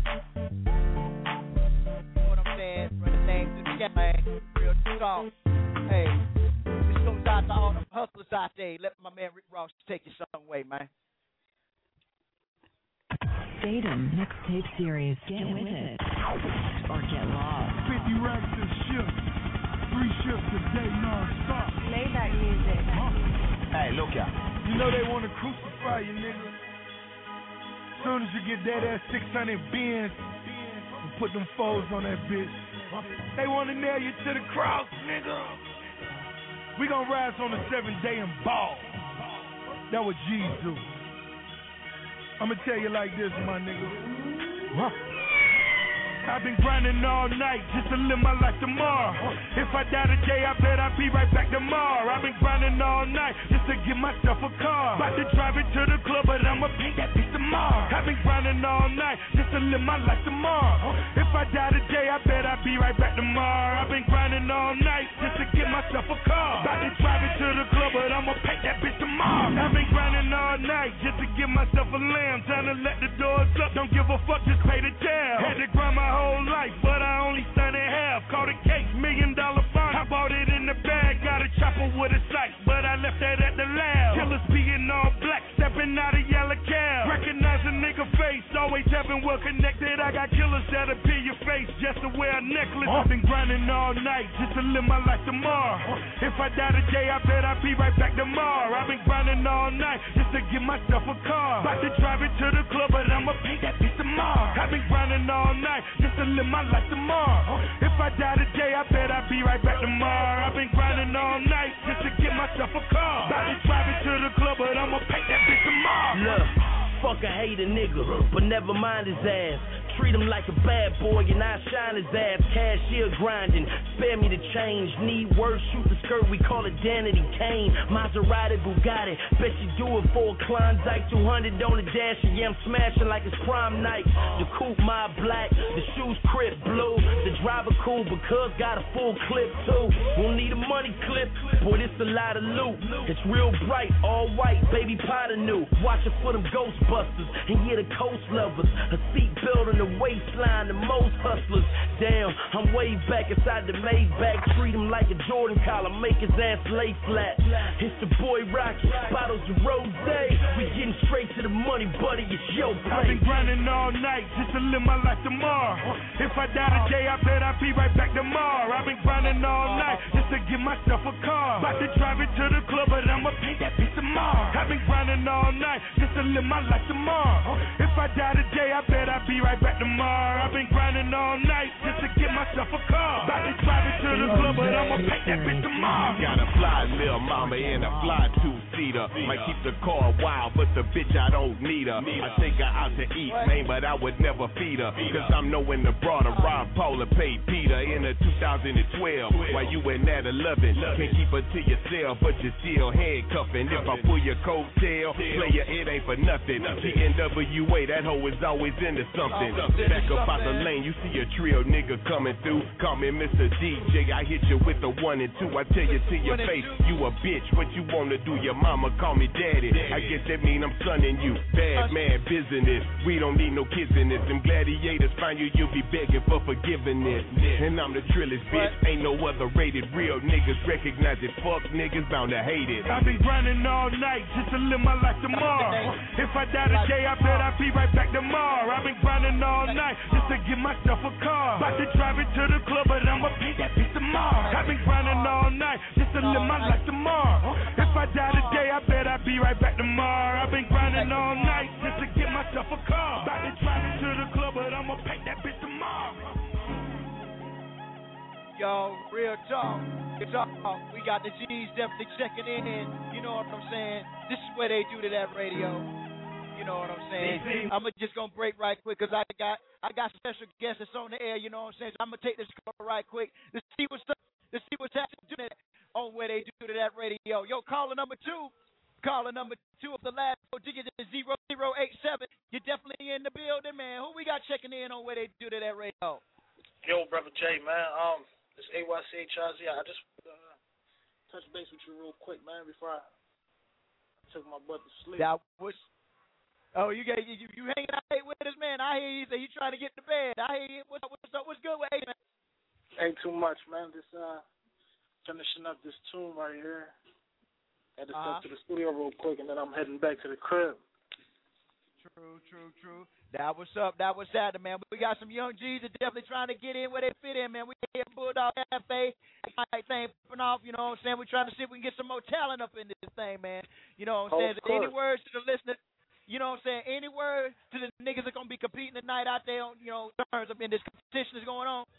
You know what I'm saying? From the name to the gang. Real talk. Hey, this goes out to all them hustlers out there. Let my man Rick Ross take you some way, man. Datum Mixtape Series. Get with it or get lost. fifty racks a shift. Three shifts a day non-stop. Maybach music. Huh? Hey, look ya. You know they want to crucify you, nigga. As soon as you get that ass six hundred Benz and put them foes on that bitch, they want to nail you to the cross, nigga. We gonna rise on the seventh day and ball. That what Jesus do. I'ma tell you like this, my nigga. Huh? I've been grinding all night just to live my life tomorrow. If I die today, I bet I'll be right back tomorrow. I've been grinding all night just to get myself a car. About to drive it to the club, but I'ma paint that bitch tomorrow. I've been grinding all night just to live my life tomorrow. If I die today, I bet I'll be right back tomorrow. I've been grinding all night just to get myself a car. About to drive it to the club, but I'ma paint that bitch tomorrow. I've been grinding all night just to give myself a lamb. Trying to let the doors up, don't give a fuck, just pay the tab. Had to grind my whole life, but I only stunned in half. Caught a case, million dollar fine. I bought it in the bag, got a chopper with a sight, but I left that at the lab. Killers being all black, stepping out of yellow cab. Recognize a nigga face, always having well connected. I got killers that'll peel your face just to wear a necklace. I've been grinding all night just to live my life tomorrow. If I die today, I bet I'll be right back tomorrow. I've been grinding all night just to get myself a car. About to drive it to the club, but I'ma paint that bitch tomorrow. I've been grinding all night just to live my life tomorrow. If I die today, I bet I'll be right back tomorrow. I've been grinding all night just to get myself a car. About to drive it to the club, but I'ma paint that bitch tomorrow. Look, fuck a hater nigga, but never mind his ass. Treat him like a bad boy and I shine his ass. Cashier grinding, spare me the change. Need words, shoot the skirt, we call it Danity Kane. Maserati, Bugatti, bet you do it for a Klondike. two hundred on the dash, and yeah, I'm smashing like it's prom night. The coupe my black, the shoes crib blue. The driver cool because got a full clip too. Won't need a money clip, boy this a lot of loot. It's real bright, all white, baby Potter new. Watching for them Ghostbusters, and yeah the coast lovers. A seat building the waistline, the most hustlers. Damn, I'm way back inside the Maybach. Treat him like a Jordan collar, make his ass lay flat. It's the boy Rocky, bottles of rose. We getting straight to the money, buddy, it's your place. I've been grinding all night just to live my life tomorrow. If I die today, I bet I'll be right back tomorrow. I've been grinding all night just to get myself a car. About to drive it to the club, but I'ma paint that bitch tomorrow. I've been grinding all night just to live my life tomorrow. If I die today, I bet I'll be right back tomorrow. I've been grinding all night just to get myself a car. About to drive it to the club, but I'ma paint that bitch tomorrow. Got a fly little mama in a fly two-seater. Might keep the car wild, but the bitch I don't need her. I take her out to eat, man, but I would never feed her. Cause I'm knowing the broader Rob Paula paid Peter in a two thousand twelve. While you in that eleven, can't keep her to yourself, but you're still handcuffing. If I pull your coattail, player, it ain't for nothing. T N W A, that hoe is always into something. Back up out the lane, you see a trio nigga coming through. Call me Mister D J, I hit you with the one and two. I tell you to your face, you a bitch. What you wanna do? Your mama call me daddy. I guess that mean I'm sonning you. Bad man business. We don't need no kids in this. Them gladiators find you, you'll be begging for forgiveness. And I'm the trillest bitch. Ain't no other rated. Real niggas recognize it. Fuck niggas bound to hate it. I've been grinding all night just to live my life tomorrow. If I die today, I bet I'll be right back tomorrow. I've been grinding all night just to get myself a car. About to drive it to the club, but I'ma paint that bitch tomorrow. I've been grinding all night just to live my life tomorrow. If I die today, I bet I'll be right back tomorrow. I've been grinding all night just to get myself a car. About to drive it to the club, but I'ma paint that bitch tomorrow. Yo, real talk. Real talk. We got the G's definitely checking in. You know what I'm saying? This is where they do to that radio. You know what I'm saying? I'm just gonna break right quick because I got I got special guests that's on the air. You know what I'm saying? So I'm gonna take this call right quick to see what's up, to see what's happening on where they do to that radio. Yo, caller number two, caller number two of the last digit is zero zero eight seven. You're definitely in the building, man. Who we got checking in on where they do to that radio? Yo, brother Jay, man. Um, it's A Y C H I Z. I just uh, touch base with you real quick, man, before I took my butt to sleep. That was. Oh, you got you, you hanging out with this man? I hear you say you trying to get to bed. I hear you. What's up? What's up? What's good with A, man? Ain't too much, man. Just uh, finishing up this tune right here. Had to uh-huh. step to the studio real quick, and then I'm heading back to the crib. True, true, true. That was up. That was that, man. We got some young G's that definitely trying to get in where they fit in, man. We here at Bulldog Cafe. Like thing popping off, you know what I'm saying? We're trying to see if we can get some more talent up in this thing, man. You know what I'm saying? Any words to the listeners? You know what I'm saying? Any word to the niggas that going to be competing tonight out there on, you know, terms of in this competition is going on?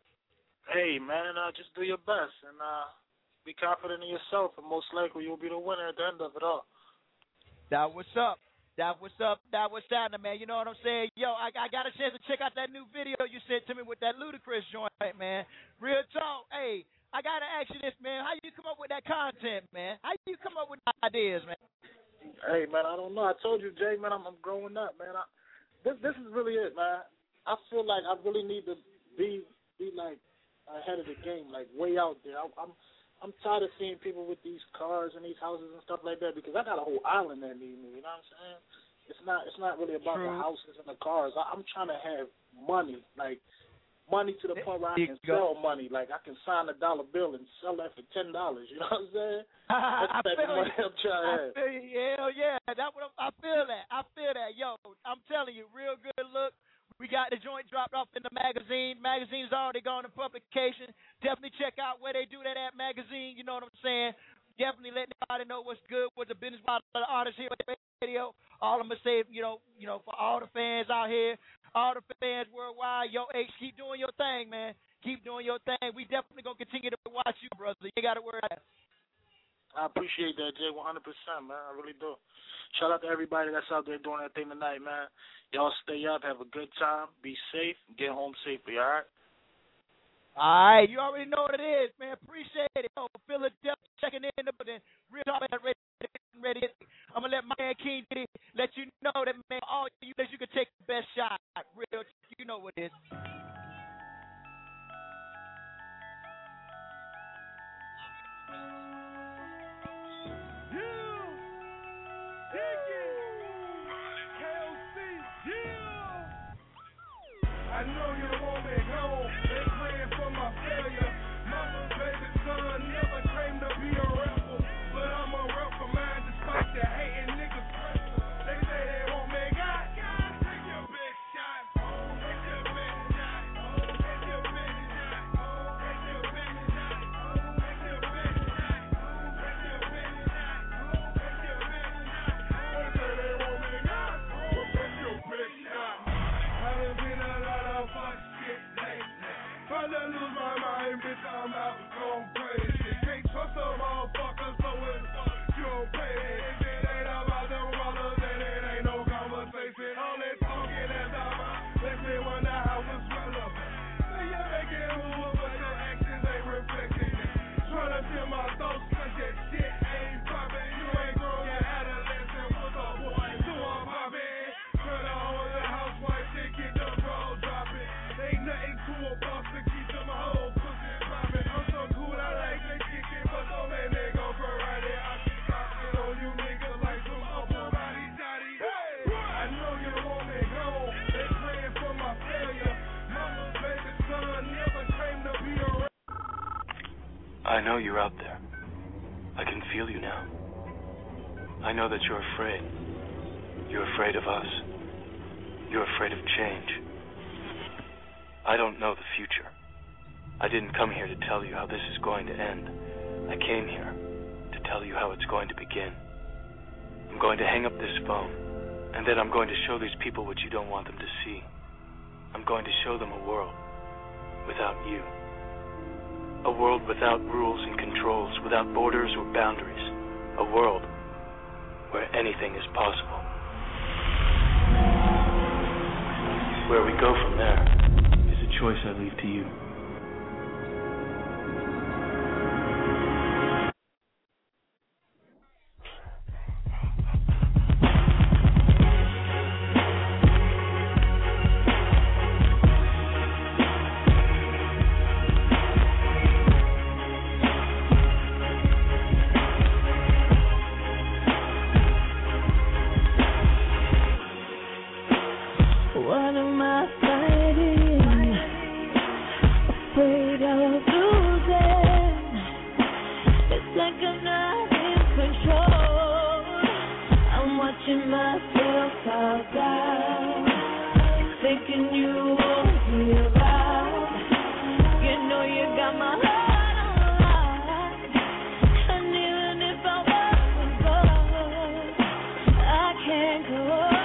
Hey, man, uh, just do your best and uh, be confident in yourself, and most likely you'll be the winner at the end of it all. That what's up. That what's up. That what's happening, man. You know what I'm saying? Yo, I, I got a chance to check out that new video you sent to me with that Ludacris joint, man. Real talk. Hey, I got to ask you this, man. How you come up with that content, man? How you come up with ideas, man? Hey, man, I don't know. I told you, Jay, man, I'm, I'm growing up, man. I, this this is really it, man. I feel like I really need to be be like ahead of the game, like way out there. I, I'm I'm tired of seeing people with these cars and these houses and stuff like that because I got a whole island that need me. You know what I'm saying? It's not it's not really about True. the houses and the cars. I, I'm trying to have money, like money to the point where I can sell money. Like I can sign a dollar bill and sell that for ten dollars. You know what I'm saying? That's the type of money I'm trying to have. I feel you. Hell yeah, that's what I'm, I feel that. I feel that. Yo, I'm telling you, real good look. We got the joint dropped off in the magazine. Magazine's already gone to publication. Definitely check out where they do that at magazine. You know what I'm saying? Definitely let everybody know what's good, what's the business about the artists here at the radio. All I'm gonna say, you know, you know, for all the fans out here, all the fans worldwide, yo, H, keep doing your thing, man. Keep doing your thing. We definitely gonna continue to watch you, brother. You got to worry about it. I appreciate that, Jay, one hundred percent, man. I really do. Shout out to everybody that's out there doing that thing tonight, man. Y'all stay up, have a good time, be safe, get home safely, all right? All right, you already know what it is, man. Appreciate it. Oh, Philadelphia checking in the building. Real talk, man. Ready, ready. I'm going to let my man King Diddy let you know that, man, all you that you can take the best shot. Real, you know what it is. I know you want me home. They praying for my failure. Mama's baby son never claimed to be a rapper, but I'm a rapper, man, despite the hating niggas pressure. They say they want me, God, God, take your big shot. Take your big shot. Take your big shot. Take your big shot. Take your big shot. Take your big shot. Take your big shot. They say they want me, God, take your big shot. Haven't been a lot of fuck shit lately. Trying to lose my mind, bitch, I'm out going crazy. Can't trust a motherfucker, so it's fuck you don't pay it. If it ain't about them rollers, then it ain't no conversation. Only talking that's about, makes me wonder how it's relevant. Say you're making moves, but your actions ain't reflecting it. Trying to fill my thoughts, cause that shit ain't poppin'. You ain't grown, you're adolescent, what's up, boy? So I'm poppin'. Turn on the housewife, they get the ball dropping. Ain't nothing to a boss to keep them whole pussy popping. I'm so cool, I like to kick it, but don't let me go karate. I keep popping on you niggas like some upper body daddy. Hey, I know you want me gone. They praying for my failure. Mama's baby son never claimed to be a rapper. I know you're out there. I can feel you now. I know that you're afraid. You're afraid of us. You're afraid of change. I don't know the future. I didn't come here to tell you how this is going to end. I came here to tell you how it's going to begin. I'm going to hang up this phone, and then I'm going to show these people what you don't want them to see. I'm going to show them a world without you. A world without rules and controls, without borders or boundaries. A world where anything is possible. Where we go from there is a choice I leave to you. watching myself fall down, thinking you won't give out. You know you got my heart on lock, and even if I wasn't good, I can't go.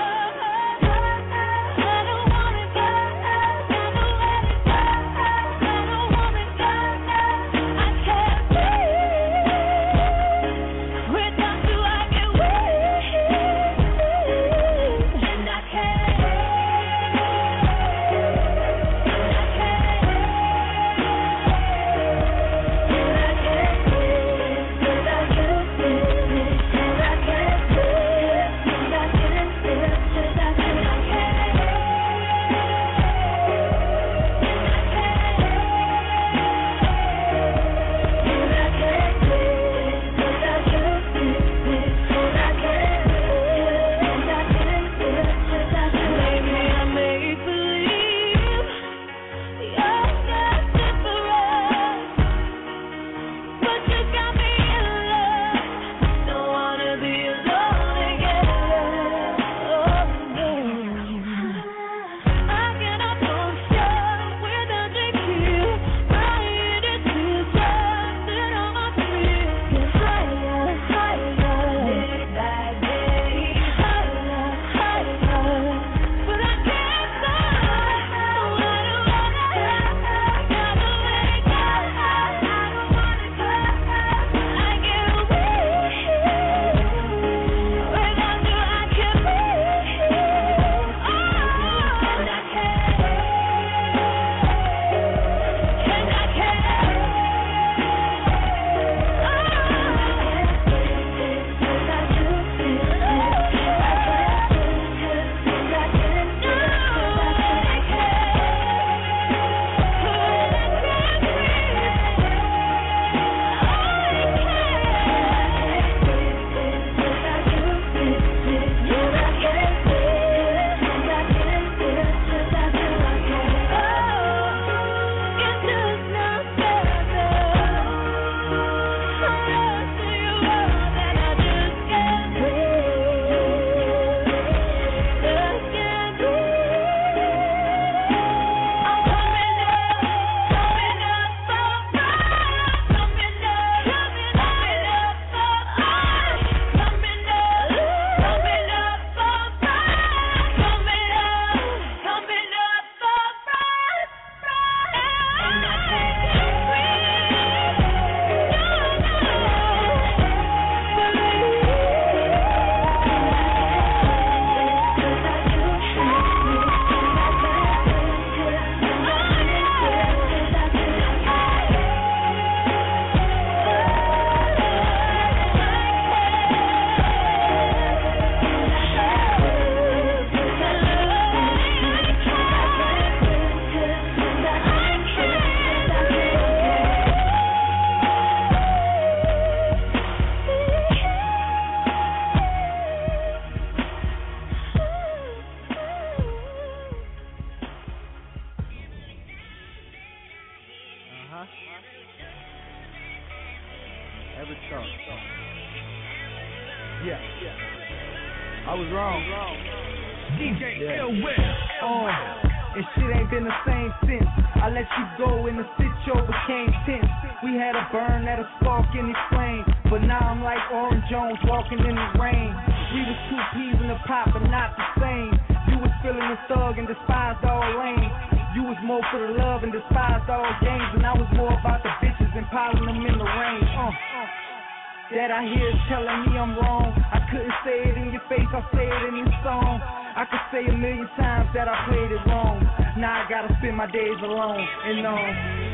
Days alone and um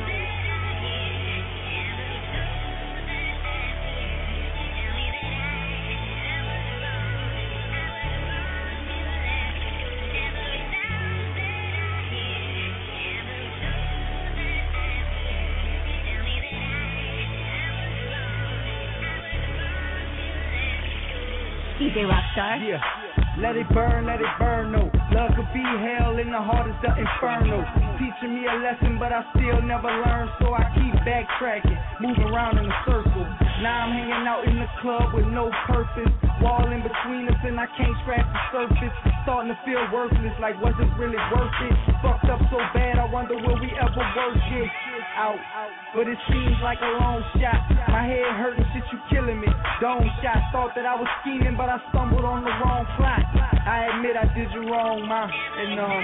D J Rockstar. Yeah. Let it burn, let it burn, no. Love could be hell in the heart is the inferno. Teaching me a lesson, but I still never learn, so I keep backtracking, moving around in a circle. Now I'm hanging out in the club with no purpose. wall in between us and I can't scratch the surface. Starting to feel worthless, like was it really worth it? Fucked up so bad, I wonder will we ever work it out? But it seems like a long shot. My head hurting, shit, you killing me. Dome shot, thought that I was scheming, but I stumbled on the wrong plot. I admit I did you wrong, ma. And um.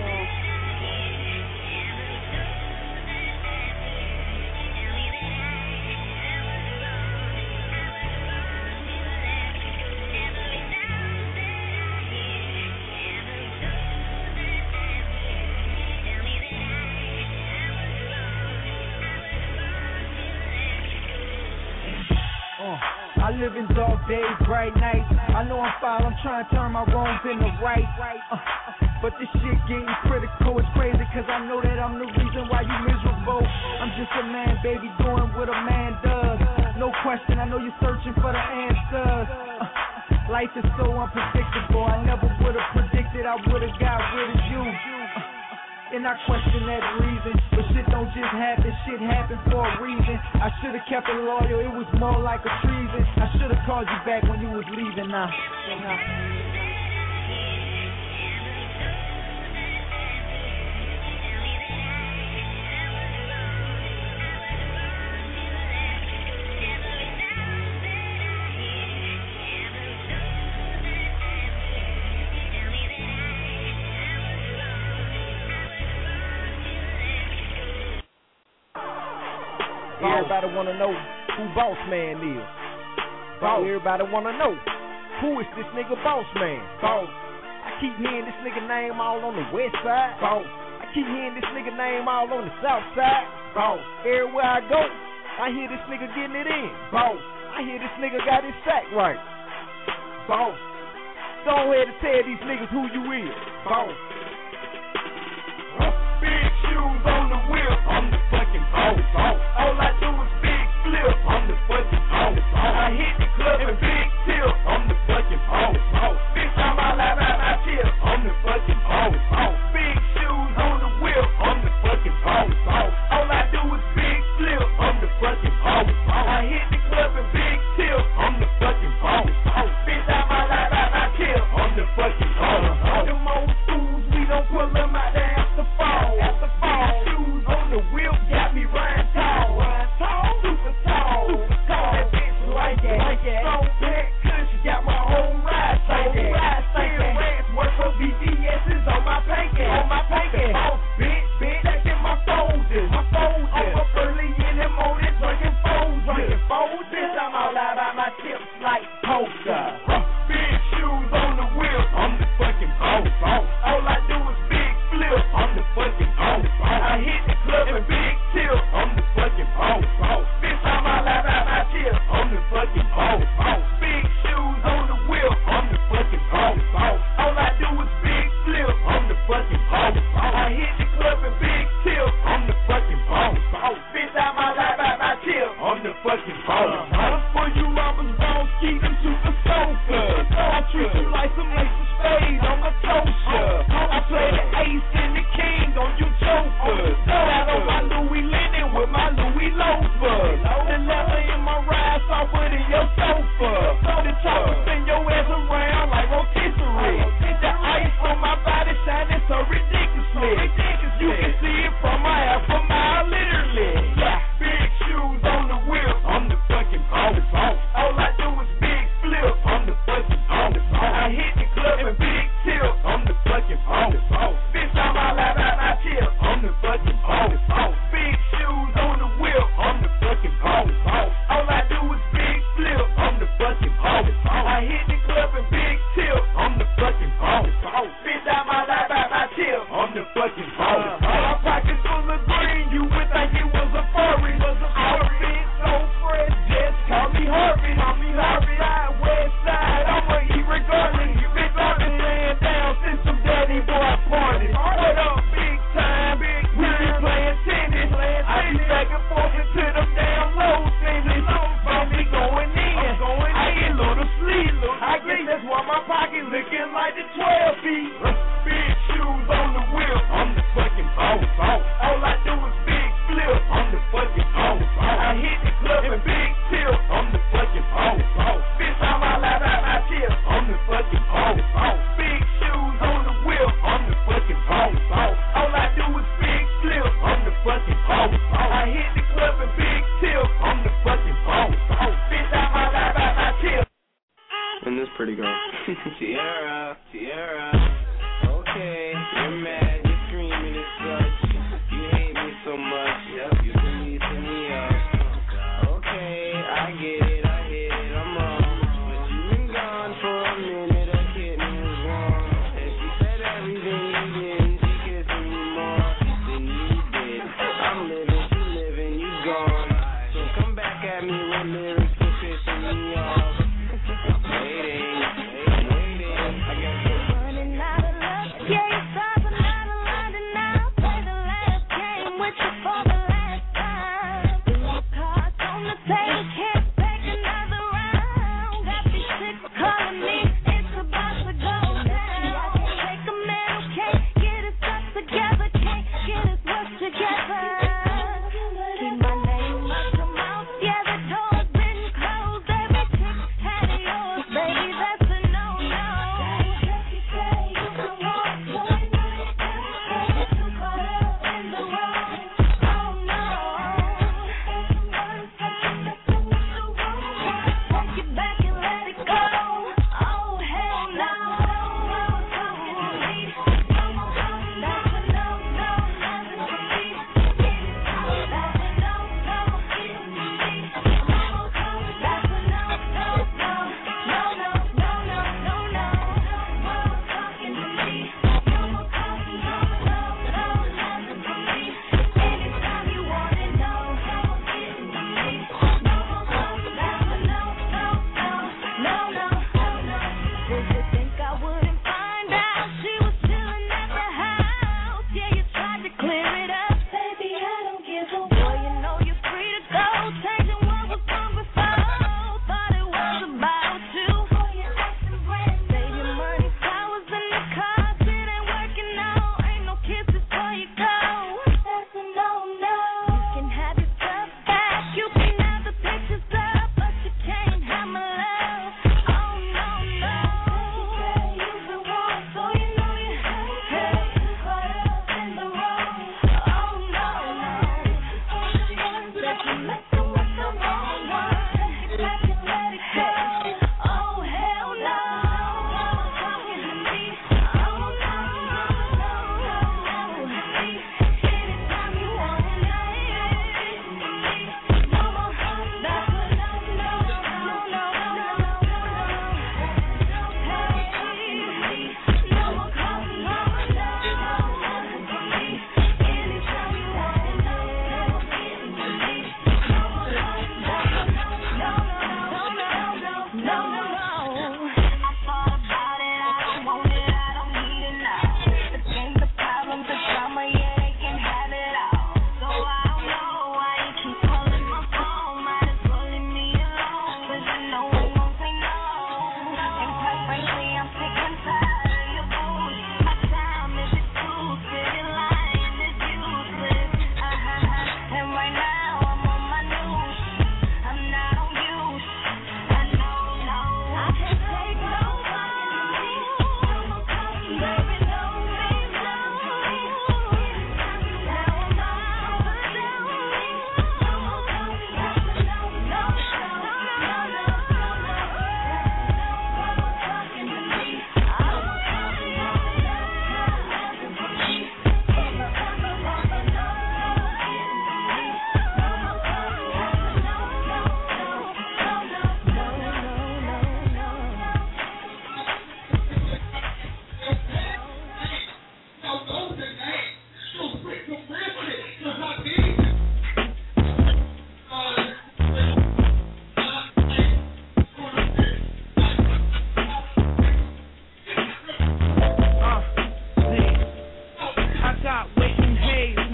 I live in dark days, bright nights. I know I'm foul, I'm trying to turn my wrongs into right. Uh, but this shit getting critical, it's crazy, cause I know that I'm the reason why you miserable. I'm just a man, baby, doing what a man does. No question, I know you're searching for the answers. Uh, life is so unpredictable, I never would've predicted I would've got rid of you. And I question that reason, but shit don't just happen, shit happen for a reason. I should've kept it loyal, it was more like a treason. I should've called you back when you was leaving now. Everybody wanna know who Boss Man is. Boss. Everybody wanna know who is this nigga Boss Man. Boss. I keep hearing this nigga name all on the west side. Boss. I keep hearing this nigga name all on the south side. Boss. Everywhere I go, I hear this nigga getting it in. Boss. I hear this nigga got his sack right. Boss. Go ahead and tell these niggas who you is. Boss. Big shoes on the wheel, I'm the fucking boss. All I do is big flip, I'm the fucking boss. I hit the club and big tilt, I'm the fucking boss. Bitch, I'm all out of my chill, I'm the fucking boss. Big shoes on the wheel, I'm the fucking boss. All I do is big flip, I'm the fucking boss. I hit the club and big tilt, I'm the fucking boss. Bitch, I'm all out of my chill, I'm the fucking boss. Them old fools, we don't pull them out there after fall. After fall, shoes on the wheel got me riding tall. Riding tall, super tall, super tall. That bitch like that, like that. So big, cause she got my whole ride psychic. Ride psychic. Reds work for B D S's on my pancake. On my pancake. Oh, bitch, bitch, that's in my folders. My folders. I'm up early in the morning drinking folders. Drinking folders. Bitch, I'm all out about my tips like poker. Big shoes on the wheel, I'm the fucking boss. All I do is big flip, I'm the fucking boss. I hit the club and big tilt, I'm the fucking boss. Bitch, I'm all out of my chill, I'm the fucking boss. Big shoes on the wheel, I'm the fucking boss. All I do is big flip, I'm the fucking boss. I hit the club and big tilt, I'm the fucking boss. Bitch, I'm all out of my chill, I'm the fucking boss. For you robbers, boss, keep them super soakers. I treat you like some ace of spades on my toaster. I play the ace and the king on you jokers. Out on my Louis linen with my Louis loafers. The leather in my ride softer than your sofa. The chopper spin your ass around like rotisserie. The ice on my body shining so ridiculously. You can see it from my half a mile literally. Big shoes on the wheel, I'm the fucking boss. All I do is big flip, I'm the fucking boss. I hit the club and big tilt, I'm the fucking boss. Bitch, I'm all out of my chill, I'm the fucking boss. Big shoes on the wheel, I'm the fucking boss. All I do is big flip, I'm the fucking boss. I hit the club and big tilt, I'm the fucking boss. Bitch, I'm all out of my chill, I'm the fucking boss. All I pockets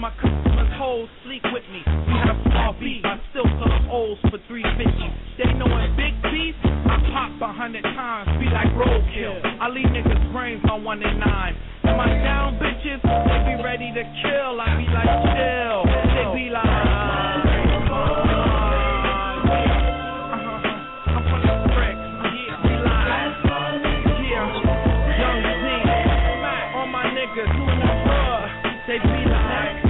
my customers hoes sleep with me. We had a small beef, I still sell them O's for three fifty. They knowin' big beef, I pop a hundred times, be like roadkill. I leave niggas brains on one and nine. And my down bitches, they be ready to kill. I be like chill, they be like. They be like, yeah,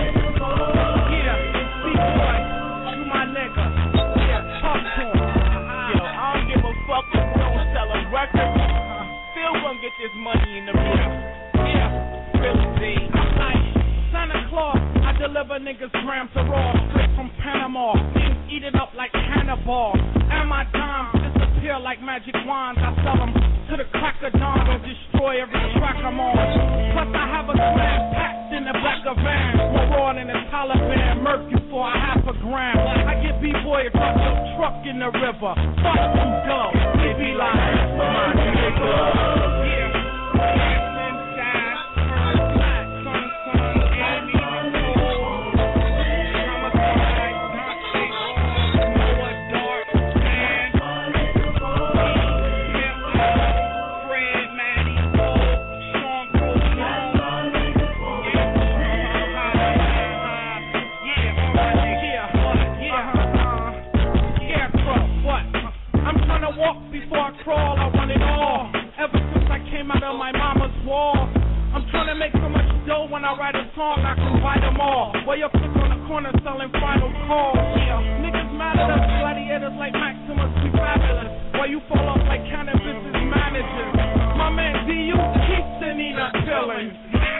B-boy, you my nigga, yeah, talk to him. Yo, I don't give a fuck if we don't sell a record, still gonna get this money in the real. Yeah, Billy D. Like Santa Claus, I deliver niggas grams of raw, straight from Panama. Things eat it up like cannibal. And my dimes disappear like magic wands. I sell them to the crack of dawn, or destroy every track I'm on. Plus I have a slam packed in the back of van, more raw than a Taliban, murk you for a half a gram. I get B-boy a drop your truck in the river. Fuck you go, they be like, my nigga, yeah. Before I crawl, I want it all. Ever since I came out of my mama's wall, I'm trying to make so much dough when I write a song, I can buy them all. While you're sick on the corner selling final calls. Yeah, niggas mad at us, gladiators like Maximus, we fabulous. While you fall off like cannabis's managers. My man D U keeps sending up feelings.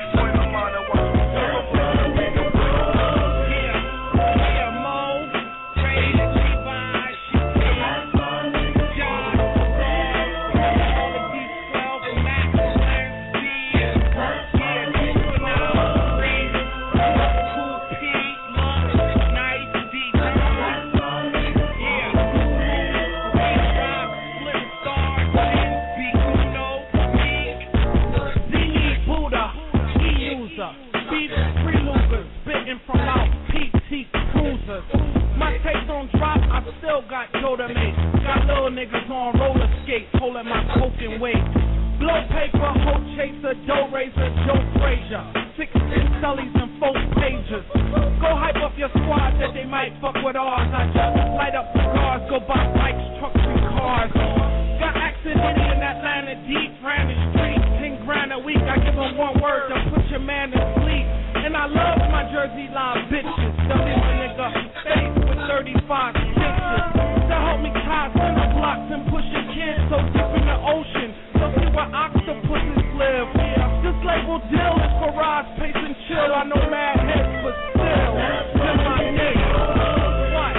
Got little niggas on roller skates holding my coke and weight. Blow paper, hoe chaser, dough raiser, Joe Frazier. Sixteen sullies and four pages. Go hype up your squad that they might fuck with ours. I just light up cigars, go buy bikes, trucks, and cars. Got accidentally in Atlanta, deep, ran the street. Ten grand a week, I give them one word to put your man to sleep. And I love my Jersey line bitches. Stuff in my nigga face with thirty-five stitches. To help me cast in the blocks and push your kids so deep in the ocean. So see where octopuses live. This label deal is for rise, pace, and chill. I know mad heads, but still, in my nigga. What?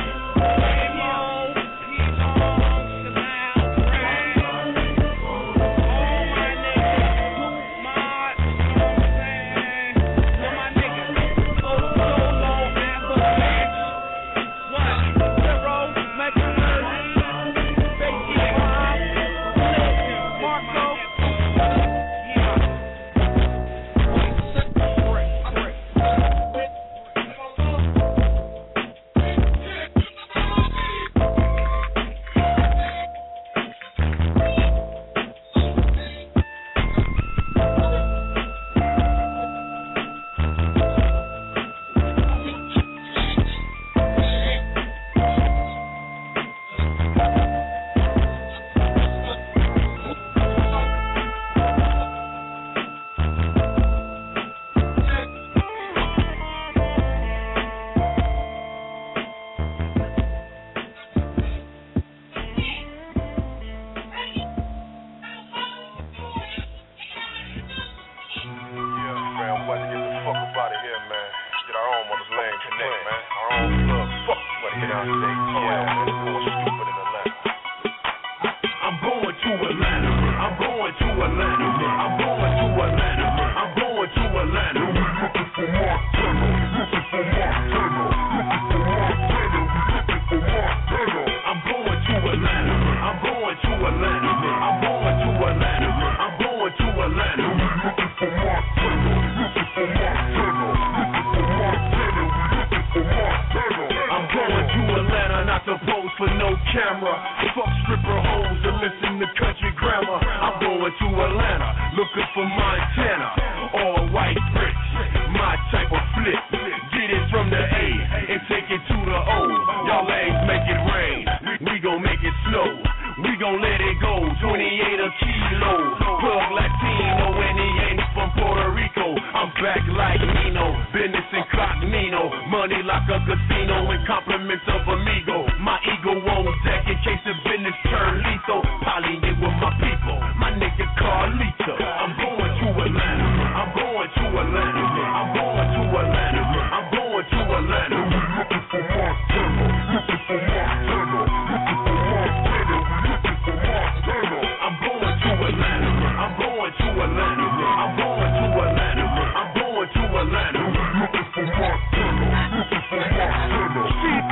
roll camera. Fuck stripper hoes and listen to country grammar. I'm going to Atlanta, looking for Montana. All white bricks, my type of flip. Get it from the A and take it to the O. Y'all legs make it rain, we gon' make it snow. We gon' let it go, twenty-eight a kilo. Plug Latino and he ain't from Puerto Rico. I'm back like Nino, business incognito. Money like a casino and compliments of amigo. My ego on deck in case the business turn lethal. Poly it with my people, my nigga Carlito. I'm going to Atlanta, I'm going to Atlanta. I'm going to Atlanta, I'm going to Atlanta. Looking for Montana, looking for Montana, looking for Montana, looking for Montana. I'm going to Atlanta, I'm going to Atlanta, I'm going to Atlanta, I'm going to Atlanta. Looking for Montana, looking for Montana.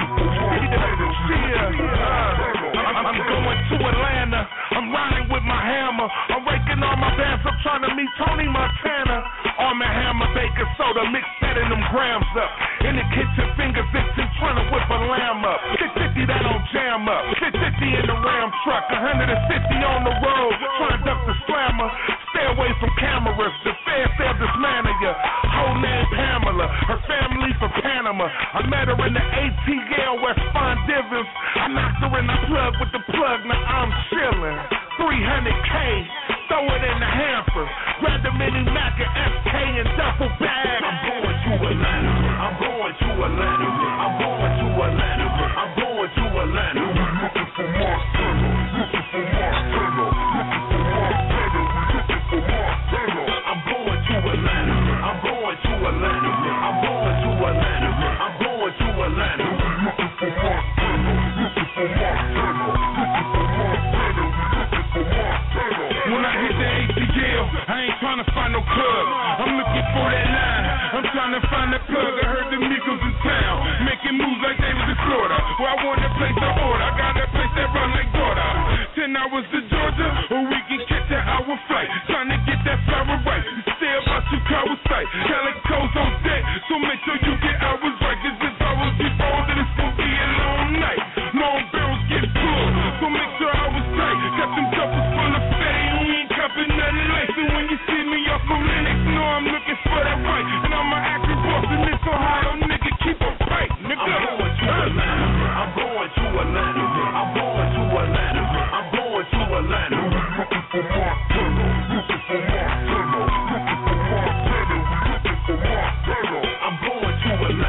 I'm going to Atlanta, I'm riding with my hammer. I'm raking all my bands up trying to meet Tony Montana. Arm and Hammer, Baker soda, mix setting them grams up. In the kitchen, finger fixing, trying to whip a lamb up. six fifty that don't jam up. six fifty in the Ram truck, one hundred fifty on the road, trying to duck the slammer. Stay away from cameras, the fair fair dismantle ya. Whole name Pamela, her family from Panama. I met her in the A T L, West Fond Divins. I knocked her in the plug with the plug, now I'm chillin'. three hundred K, throw it in the hamper. Grab the mini Mac and S K and duffel bag. I'm going to Atlanta, I'm going to Atlanta, I'm going to Atlanta, I'm going to Atlanta. Looking for Montana, looking for Montana, looking for Montana, looking for Montana. I'm going to Atlanta, I'm going to Atlanta, I'm going to Atlanta, I'm going to Atlanta. Looking for Montana, looking for Montana, looking for Montana, looking for Montana. When I hit the A T L, I ain't trying to find no club. I'm looking for that line, I'm trying to find that plug. I heard the Migos in town, making moves like they was in Florida. Well, I want that place to order, I got that place that run like daughter. Ten hours to Georgia, or we can catch an hour flight. Trying to get that flower right, stay about two Chicago sight. Calico's on deck, so make sure you get hours right. Cause if I was before, then it's gonna be a long night. Long barrels get pulled, so make sure I was tight. Got them duffels full of fatty, we ain't cupping nothing light. So when you see me off of Linux, know I'm looking for that right. And I'm an active boss in this Ohio, nigga, keep a fight, nigga. I'm going to Atlanta, I'm going to Atlanta, I'm going to Atlanta, I'm going to Atlanta. Looking for Montana, looking for Montana, looking for Montana, looking for Montana. I'm going to Atlanta.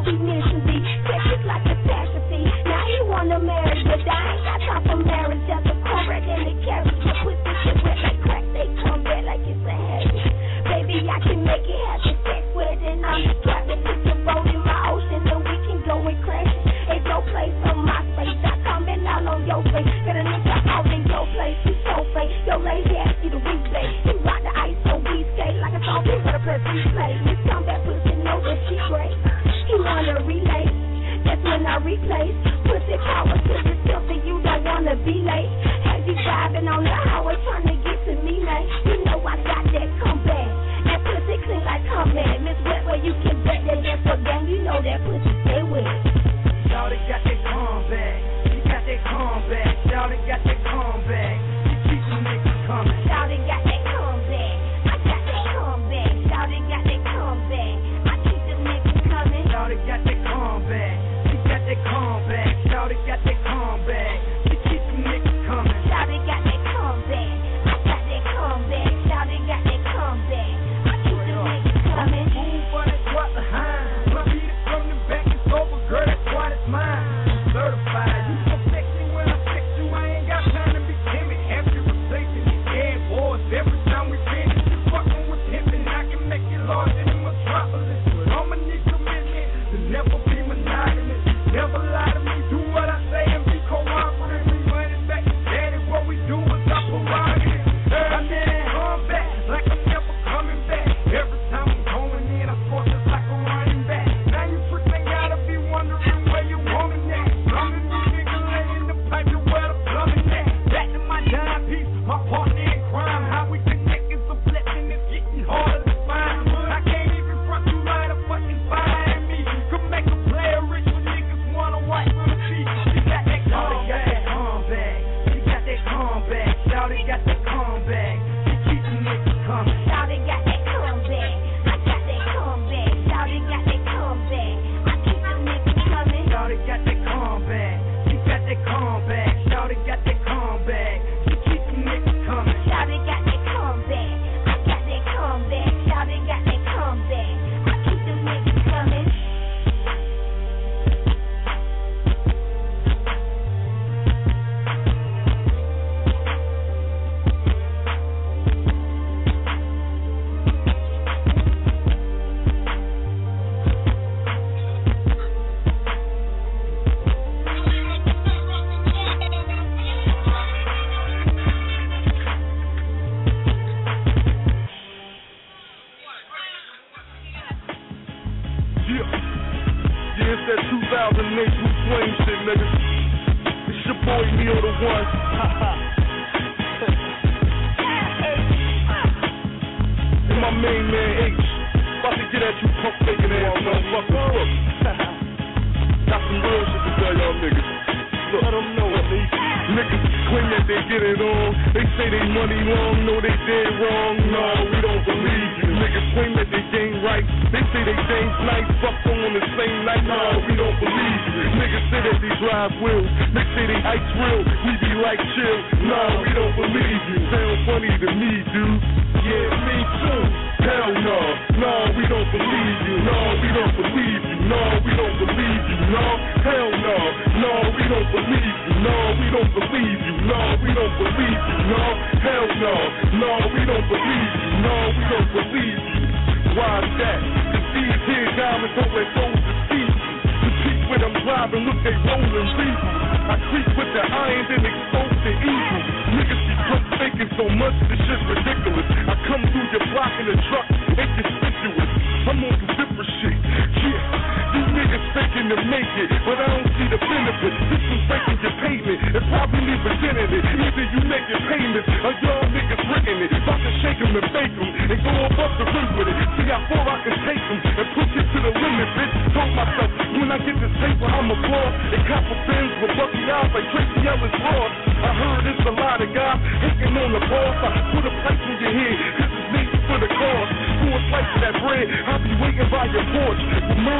initially. Precious like a catastrophe. Now he wanna marry, but I ain't got time for marriage. Just a cornbread and a carrot. But put this shit wet like crack, they come back like it's a habit. Baby, I can make it happen. Sex with and I'm strapped. Put your boat in my ocean and we can go and crash it. It's your place on my space. I comment out on your face. Get a nigga out in your place. You so fake. Your lazy ass need a replay. You rock the ice so we skate like a song. Please let a press replay. This comeback pussy know that she great. He wanna relay. That's when I replace. Pussy power to the something you don't wanna be late. Have you driving on the highway trying to get to me, man? You know I got that comeback. That pussy clean like comeback. Miss Wet where you can bet that that's for game. You know that pussy stay wet. Shawty got that comeback. She got that comeback. Shawty got that comeback. She keeps the niggas coming. Shawty got that comeback. I got that comeback. Shawty got that comeback. I keep the niggas coming. Shawty got that comeback. She got that comeback. Shawty got that comeback. She keeps the niggas coming. Shawty got that comeback. I got that comeback. Shawty got that comeback. I keep the niggas coming. Move for that squat behind. My beat it from the back. It's over, girl. That squat is mine. Certified. You so sexy when I sex you. I ain't got time to be timid. Have you replacing these bad boys every time we finish? You fucking with pimpin', I can make it larger than Metropolis. But I'ma need commitment to never be monogamous. Never lie to me. Do what I say and be cooperative. We run it back to daddy. What we do is our prerogative. I never come back like I'm never coming back. Every time I'm going in, I score just like a running back. Now you freaking gotta be wondering where you woman at. I'm the new nigga laying the pipe to where the plumbing at. Back to my dime piece, my partner in crime. How we connect is a blessing, it's getting harder to find. I can't even front you right a fucking fire me. Could make a player rich when niggas wanna watch for the feet. You got that comeback, you got that comeback. Shawty got that comeback, she keeps the niggas coming. Shawty got that comeback. I got that comeback. Shawty got that comeback. I keep the niggas coming. Shawty got that comeback, she got that comeback. Shawty got that comeback, she keeps the niggas coming. Shawty got that comeback. I got that comeback. Shawty got that comeback. I keep the niggas coming. Yeah, yeah, it's that two thousand eight Bruce Wayne shit, nigga. It's your boy Neo the One. And my main man H. About to get at you pump faking ass motherfucker. Got some real shit to tell y'all niggas. Look, let them know at least. Niggas claim that they get it on. They say they money long, no they dead wrong. No, we don't believe you. Niggas claim that they game right. They say they game's nice, fuck them on the same night. No, we don't believe you. Niggas say that they drive wheels. They say they ice real. We be like chill. No, we don't believe you. Sound funny to me, dude. Yeah, me too. Hell no. No, we don't believe you. No, we don't believe you. No, we don't believe you. No, hell no. No, we don't believe you. No, we don't believe you. No, we don't believe you. No, hell no. No, we don't believe you. No, we don't believe you. Why is that? Cause these here diamonds don't let those deceive you. The peak when I'm driving, look, they rolling lethal. I creep with the iron, then expose the evil. Niggas be pump faking so much, this shit's ridiculous. I come through your block in a truck, inconspicuous. I'm on some different shit. Yeah, you niggas faking to make it, but I don't see the benefit. This was breaking your payment, and probably leave it. Either you making payments, or y'all niggas written it. About to shake them and bake them, and go above the rim with it. See how far I can take them, and push it to the limit, bitch. Told myself, when I get this paper, I'm a boss. And copper pins with lucky eyes like Tracy Ellis Ross. I heard it's a lot of guys hating on the boss. I put a price on your head, cause it's needed for the cause. For a slice of that bread, I'll be waiting by your porch. With murder on my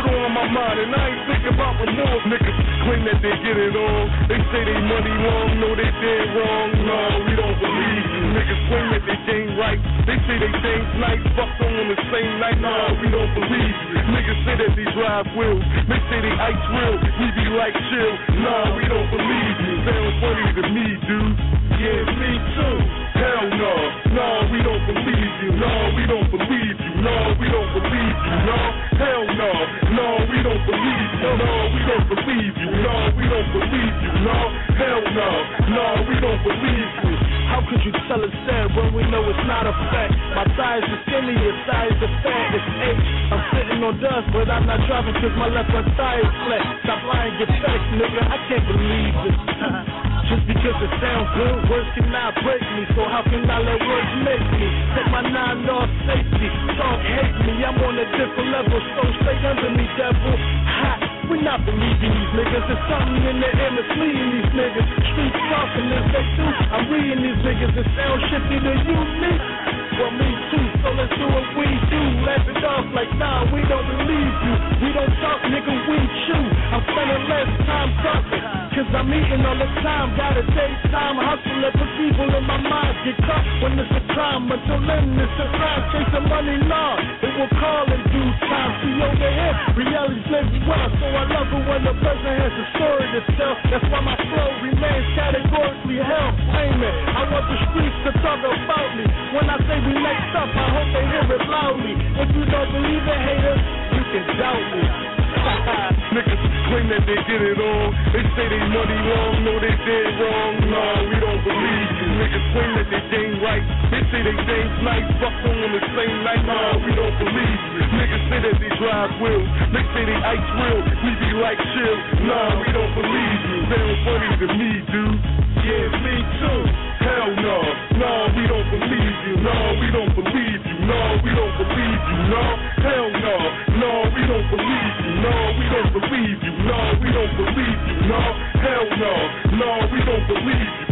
mind, and I ain't thinking about remorse. Niggas claim that they get it on. They say they money long, no they dead wrong. No, we don't believe you. Niggas claim that they game right. They say they change nights, fuck them on the same night. No, we don't believe you. Niggas say that they drive wheels. They say they ice real. We be like chill. No, we don't believe you. Sound funny to me, dude. Yeah, me too. Hell no. No, we don't believe you. No, we don't believe you. No, we don't believe you. No, hell no. No, we don't believe you. No, we don't believe you. No, we don't believe you. No, hell no. No, we don't believe you. How could you tell it's sad when we know it's not a fact? My thighs are skinny, your thighs are fat, it's H. I'm sitting on dust, but I'm not driving cause my left hand thigh is flat. Stop lying, get facts, nigga, I can't believe this. Just because it sounds good, words cannot break me. So how can I let words make me? Take my nine off safety, don't hate me. I'm on a different level, so stay under me, devil. Hot, we not believing these niggas. There's something in the air misleading these niggas. Streets talking as they do, I'm reading these niggas. It sounds shifty to you, me? Well, me too, so let's do what we do. Laugh it off like, nah, we don't believe you. We don't talk, nigga, we chew. I'm spending less time talking, cause I'm eating all the time. Gotta take time, hustle and put people in my mind. Get caught when it's a crime, until then it's a crime. Chasing money, nah, it will call in due time. See over here, reality's living well. So I love it when the person has a story to tell. That's why my flow remains categorically hell. Amen. I want the streets to talk about me. When I say we next up, I hope they hear it loudly. If you don't believe it, haters, you can doubt me. Niggas claim that they get it on. They say they money long, no they dead wrong. No, we don't believe you. Niggas claim that they game right. They say they change nights, fuck them on the same night. No, we don't believe you. Niggas say that they drive wheels. They say they ice real. We be like chill. No, we don't believe you. Sound funny to me, dude. Yeah, me too. Hell no. No, we don't believe you. No, we don't believe you. No, we don't believe you. No, hell no. No, we don't believe you. No, we don't believe you. No, we don't believe you. No, hell no. No, we don't believe you.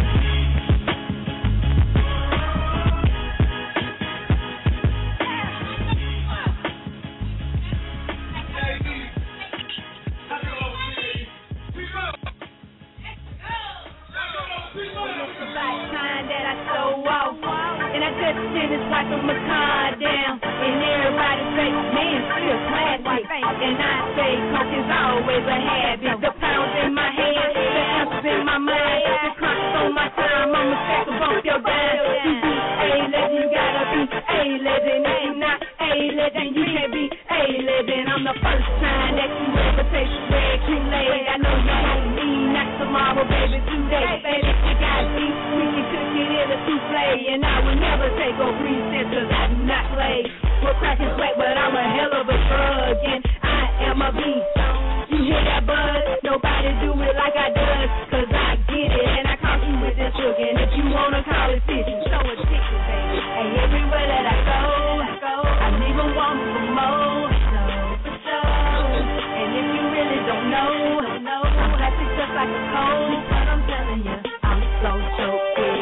And I just did it like a macaw down. And everybody say, man, still classic. And I say, coke is always a habit. The pounds in my hand, the ounces in my mind. The crunch on my time, I'ma stack a bump your dime. You be A-legend, you gotta be A-legend. If you not A-legend, you can't be A-legend. I'm the first time that you ever taste red Kool-Aid. I know you want me, not tomorrow, baby, today. Baby, you got beef, we can cook it in a souffle. And I will never take a recess cause I do not play. Well, crack is wet, but I'm a hell of a drug. And I am a beast. You hear that buzz? Nobody do it like I does. Cause I get it and I caught you with this hook. And if you wanna call it fishing, show a ticket, baby. And everywhere that I go, I even want for more. For sure. And if you really don't know, I think just like a cold. But I'm telling you, I'm so, so good.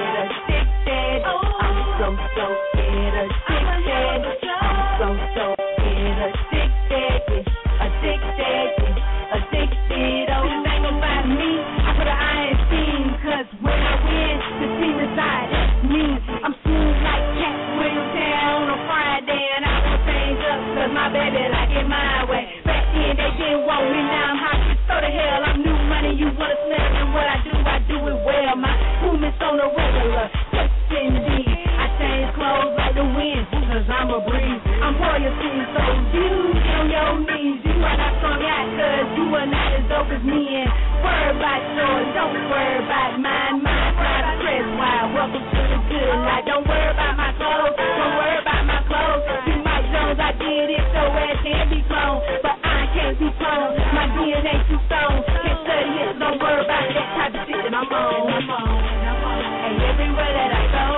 I'm so, so get addicted. I'm so, so get addicted. Addicted. Addicted. Oh, this ain't gon' find me. I put an iron steam. Cause when I win, the team inside, that's me. I'm smooth like Cat Williamstown on a Friday. And I won't change up. Cause my baby like it my way. Back then they didn't want me. Now I'm hot. So the hell, I'm new money. You wanna smell. And what I do, I do it well. My movements on the regular. Yes, indeed. Change clothes like the wind, cause I'm a breeze. I'm royalty, so you get on your knees. You are not strung out, cause you are not as dope as me. And worry about yours, don't worry about mine. Mine, try to press wide. Welcome to the good life. Don't worry about my clothes, don't worry about my clothes. You Mike Jones, I did it, so ass can't be cloned. But I can't be cloned, my D N A too stone. Can't study it, so don't worry about that type of shit that I'm on. I'm on, I'm on. And everywhere that I go,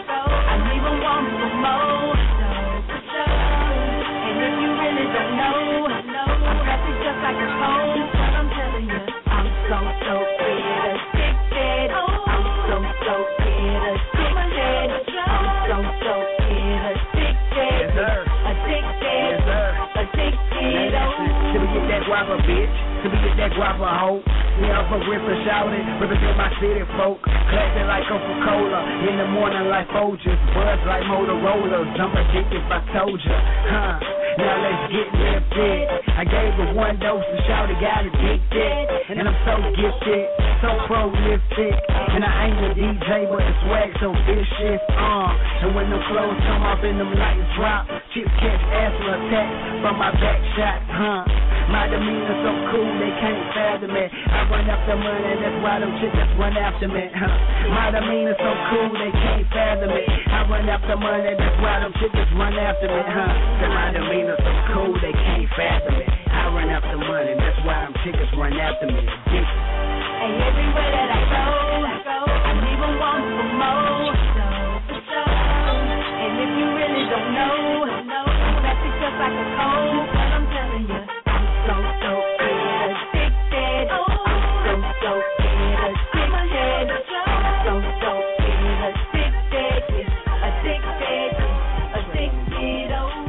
want some more, and if you really don't know, I'm rapping just like a phone. But I'm telling you, I'm so so get addicted. guava, bitch. To be that guava hoe. Yeah, I'm a ripper shouting, represent my city folk. Clapping like Coca-Cola, in the morning like Folgers. Buzz like Motorola's, I'm addicted if I told ya. Huh, now let's get lifted. I gave her one dose and shouted, got addicted. And I'm so gifted, so prolific. And I ain't a D J, but the swag so vicious. Uh, and when them clothes come off and them lights drop, chips catch asthma attack from my back shot. Huh, my demeanor so cool, they can't fathom it. I run after money, that's why them chickens run after me. Huh. My demeanor so cool, they can't fathom it. I run after money, that's why them chickens run after me. Huh. Cause my demeanor so cool, they can't fathom it. I run after money, that's why them chickens run after me. Dick. And everywhere that I go, I'm even want for more. And if you really don't know, that's just like a cold. But I'm telling you, I'm so so good, addicted. I'm so so good, addicted. I'm so so good, addicted, addicted, addicted. Oh.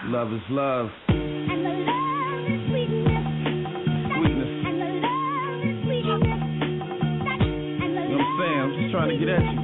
Love is love. And the love is sweetness. Sweetness. And the love is sweetness. You know what I'm saying? I'm just trying to get at you.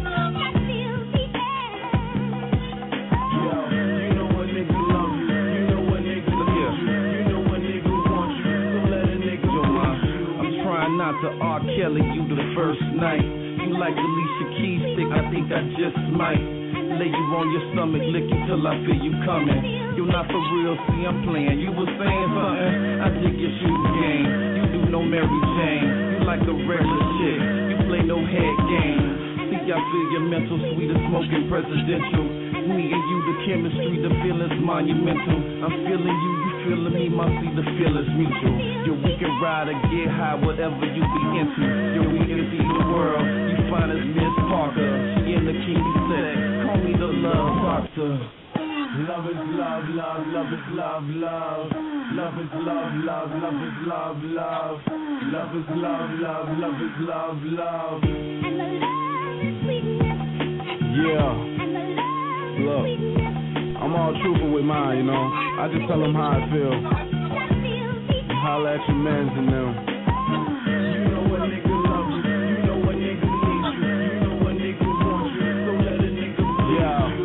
Not to R. Kelly, you the first night. You like Alicia Keys stick, I think I just might lay you on your stomach, lick you till I feel you coming. You're not for real, see I'm playing. You was saying something, I dig your shooting game. You do no Mary Jane, you like a regular chick. You play no head game. See I feel your mental, sweet as smoking presidential. Me and you, the chemistry, the feelings monumental. I'm feeling you, you feeling me, my see the feelings mutual. Yo, we can ride or get high, whatever you be into. Yo, we can see the world. You find us Miss Parker, she in the king sex. Call me the love doctor. Love is love, love, love is love, love. Love is love, love, love is love, love. Love is love, love, love is love, love. And the love is sweetness. Yeah. And the love Look, I'm all truthful with mine, you know. I just tell them how I feel. You holla at your mans and them. You know what nigga love you. You know what nigga need you. You know what nigga want you. So let a nigga please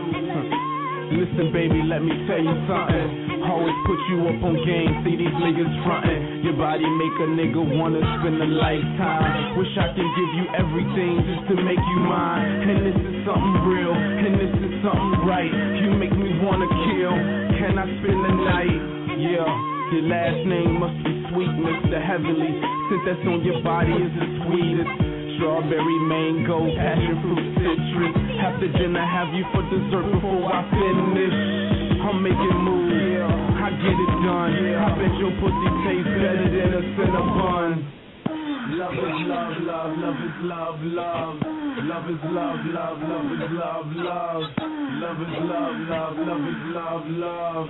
you. Listen, baby, let me tell you something. Always put you up on game, see these niggas frontin'. Your body make a nigga wanna spend a lifetime. Wish I could give you everything just to make you mine. And this is something real, and this is something right. You make me wanna kill, can I spend the night? Yeah, your last name must be Sweetness, the heavenly. Since that's on your body is the sweetest. Strawberry, mango, passion fruit, citrus. After dinner, have you for dessert before I finish. I'm making moves, yeah, I get it done. Yeah. I bet your pussy tastes better than a Cinnabon. Love is love, love, love is love, love. Love is love, love, love is love, love. Love is love, love, love is love, love.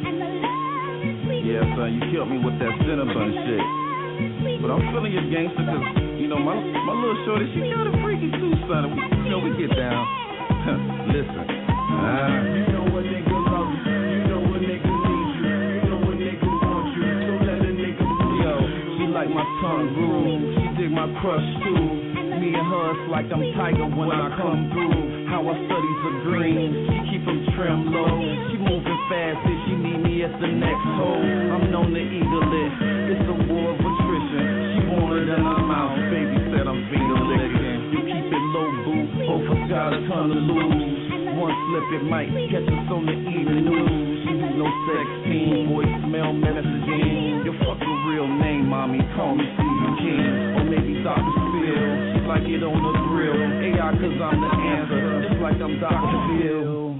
Yeah, son, you killed me with that Cinnabon shit. But I'm feeling your gangster cause, you know, my my little shorty, she kinda freaky too, son. We, you know, we get down. Listen. Uh, you know what nigga love you. You know what nigga need you. You know what nigga want you. So let a nigga please. Yo, she like my tongue groove. She dig my crush too. Me and her, it's like I'm Tiger when I come through. How I studies the green, she keep them trim low. She moving fast if she need me at the next hole. I'm known to eagle it. It's a war of attrition. She wanted in her mouth. Baby said I'm finger licking. You keep it low, boo. Both of us got a ton to lose. One slip, it might catch us on the evening news. She do no sex team, voicemail messaging. Your fucking real name, mommy, call me Stephen King. Or maybe Doctor Phil, she like it on the grill. A I cause I'm the answer, just like I'm Doctor Phil.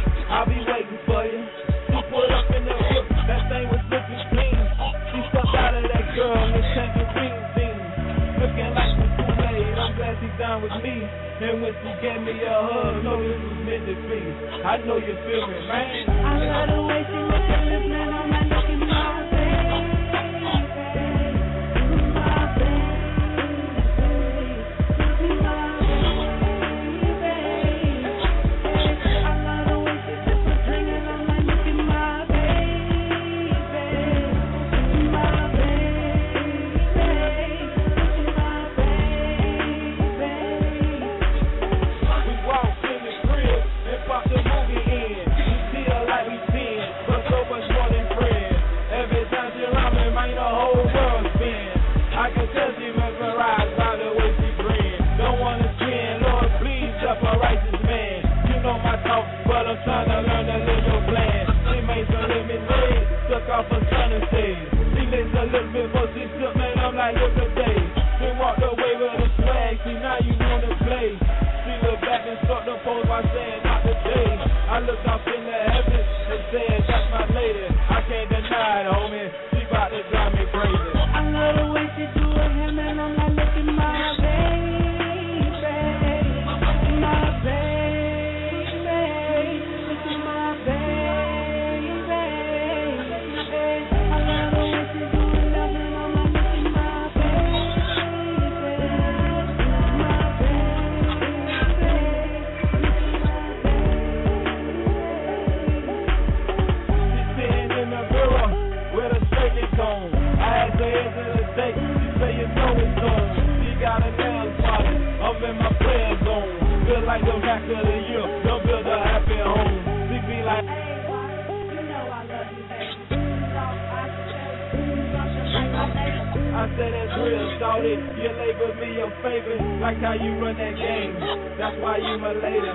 I'll be waiting for you. She put up in the whip, that thing was looking clean. She stepped out of that girl, Miss Tangerine Jean. Looking like the Kool-Aid, I'm glad she's down with me. And when she gave me a hug, know this was meant to be. I know you feel me, man. I love the way she look at this man, I'm like, look at my baby. My baby. But I'm trying to learn to live your plan. She made some lemonade, took off her sun and stayed. She lives a little bit, but she took, man, I'm like, look at day. She walked away with a swag, see now you wanna play. She looked back and struck the pose by saying, not today. I looked up in the heavens and said, that's my lady. I can't deny it, homie. She about to drive me crazy. I love the way she do it, him, and I'm like, look at my baby. My baby. Like the back of the year, don't build a happy home. She be like, hey, you know I love you, baby. I said that's real, shawty. You label me your favorite, like how you run that game. That's why you my lady.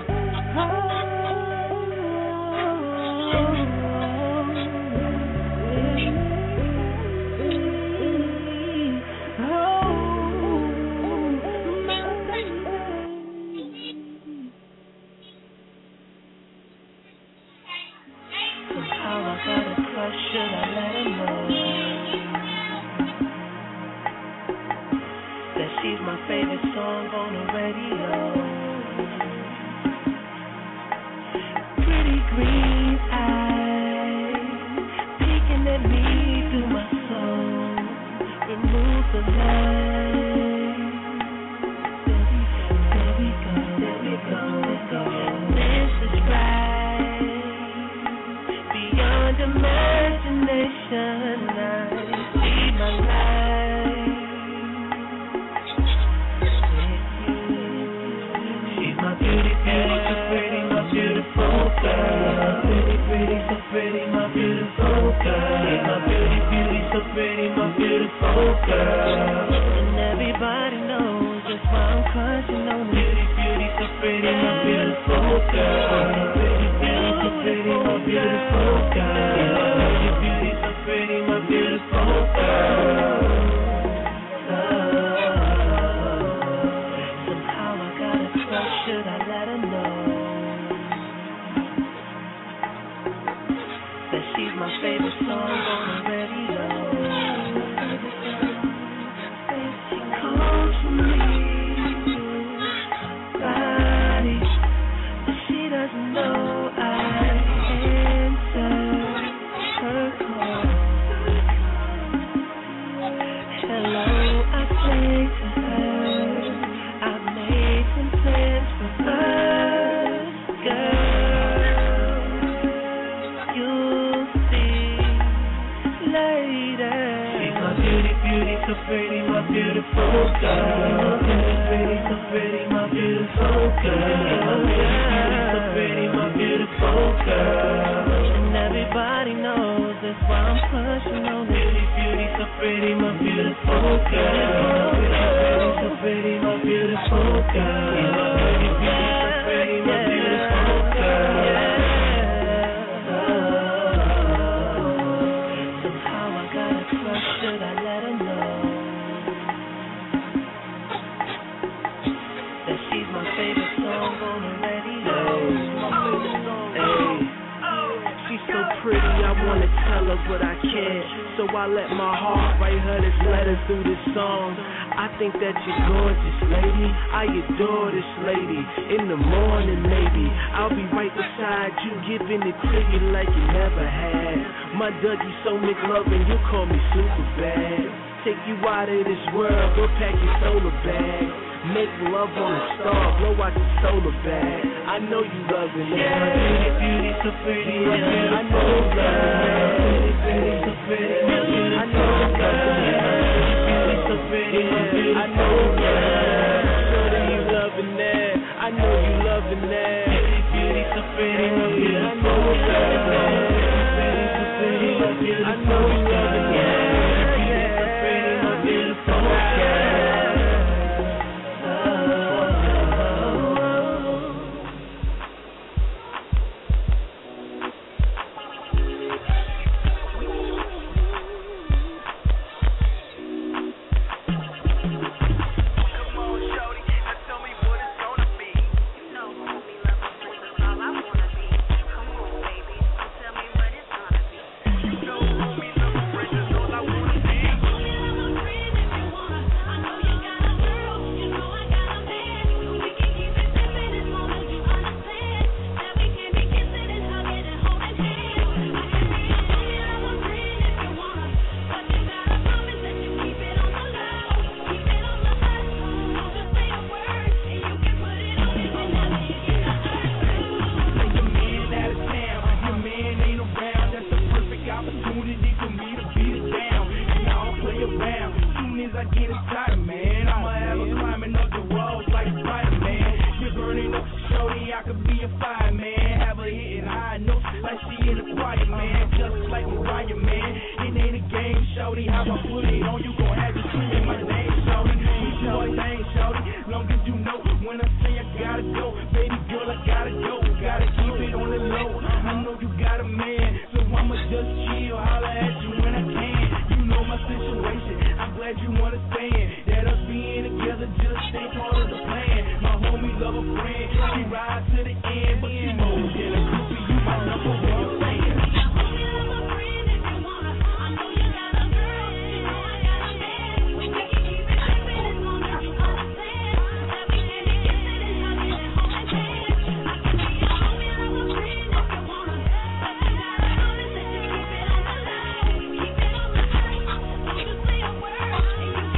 pretty, I wanna tell love, but I can't. So I let my heart write her this letter through this song. I think that you're gorgeous, lady. I adore this lady. In the morning, maybe I'll be right beside you, giving it to you like you never had. My Dougie so McLovin, you call me super bad. Take you out of this world, go pack your solar bag. Make love on a star, blow out your solar bag. I know you loving it. Yeah, beauty, beauty, so pretty. Yeah, I know you loving it. Beauty, so pretty. I know you loving it. Beauty, so pretty. I know you loving it. Shorty, you loving that. I know you loving that. Beauty, so pretty. I know you loving that. Beauty, so pretty. I know you loving that.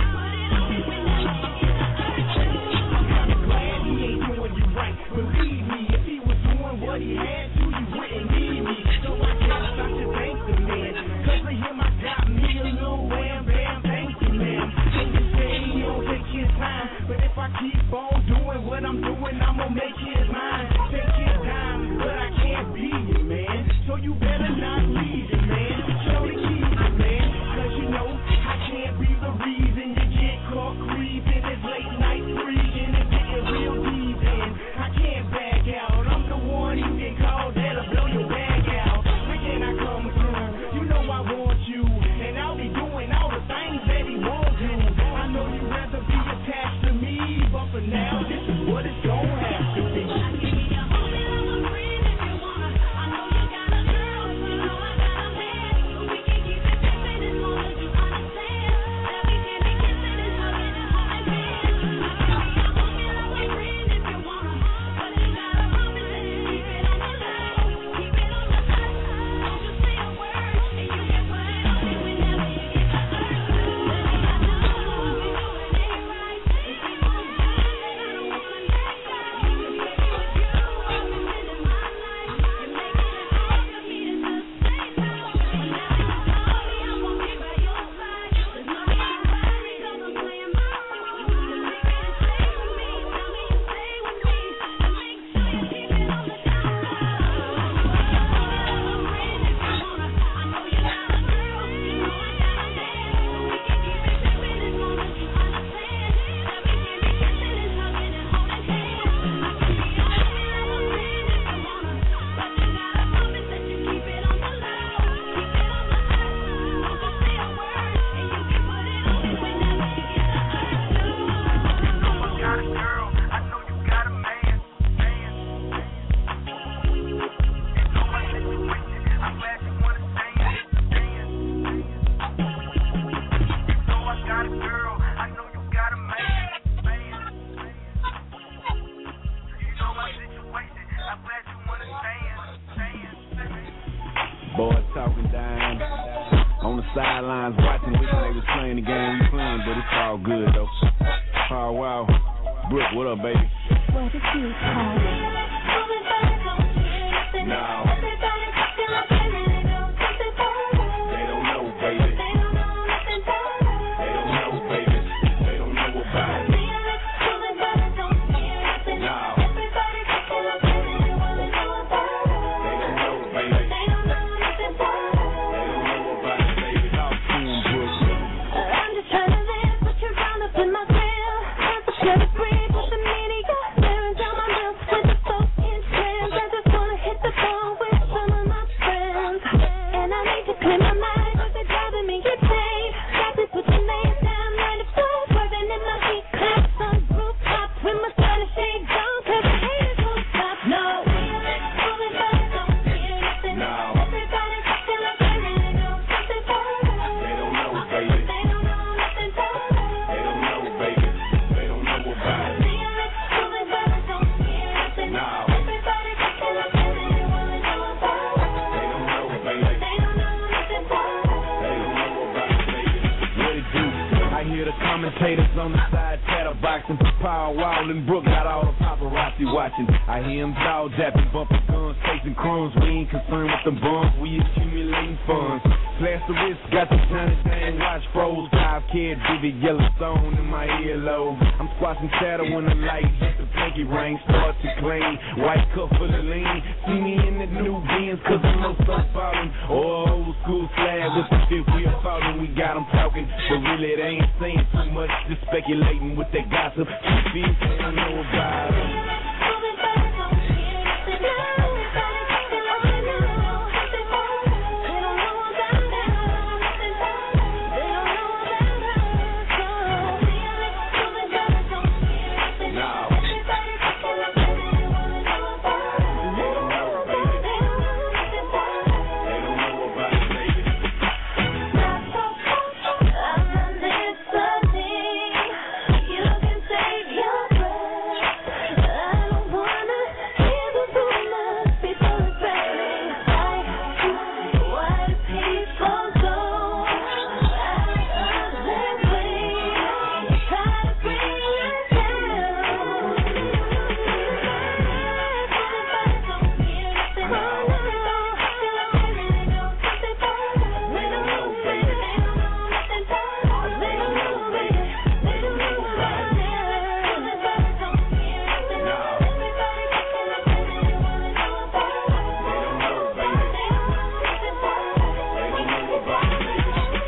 Believe me. all good though. Oh wow, Brooke, what up, baby? What did you call it? Now. They don't know, baby. They don't know, baby. They don't know about it. Now. They don't know, baby. They don't know about it, baby. Talk to him, Brooke. I'm just trying to live, but you're round up in my grill. Shut the breathe with the media, staring down my milk with the folk in trends. I just wanna hit the ball with some of my friends, and I need to clear my mind, cause they're driving me insane. Got to put your name down, nine to five, swerving in my heat claps on rooftops with my Spanish shades on, cause the haters won't stop. No, moving fast, don't hear nothing. No. Everybody acting like they really know something for us. They don't know, baby. They don't know nothing for us. They don't know, baby. They don't know about it. Moving fast, don't hear nothing. No. Everybody acting like they really wanna know about us. They don't know, baby. They don't know nothing for us. They don't know about it, baby. What it do? I hear the commentators on the side chatterboxing. Power Wild and Brooke got all the paparazzi watching. I hear them jaw japping, bumping guns, chasing crumbs. We ain't concerned with the bums, we accumulating funds. Flash the wrist, got the shiny thing, watch froze. Five kid, vivid Yellowstone in my earlobe. I'm squashing shadow when the light hit the pinky ring. Start to clean, white cup full of lean. See me in the new Benz, cause I'm no so ballin'. Oh, old school slab with the fifth wheel falling. We got them talking, but really they ain't saying too much. Just speculating with that gossip. You feel they don't know about it. Moving fast, don't hear nothing. Everybody acting like they really know something for us. They don't know about us. They don't know about us. Moving fast, don't hear nothing. No. Everybody acting like they really wanna know about us. They don't know, baby. They don't know nothing for us. They don't know about it, baby. I'm not listening. You can save your breath. I don't wanna hear the rumors before it's spreading. Why, why do people go out of their way to try to bring us down? Don't hear nothing. Oh no, feel like they really know something for us. They don't know, baby. They don't know nothing for us. They don't know, baby. They don't know about it. Don't hear nothing. Everybody acting like they really wanna know about us. They don't know, baby. They don't know nothing for us. They don't know about it, baby.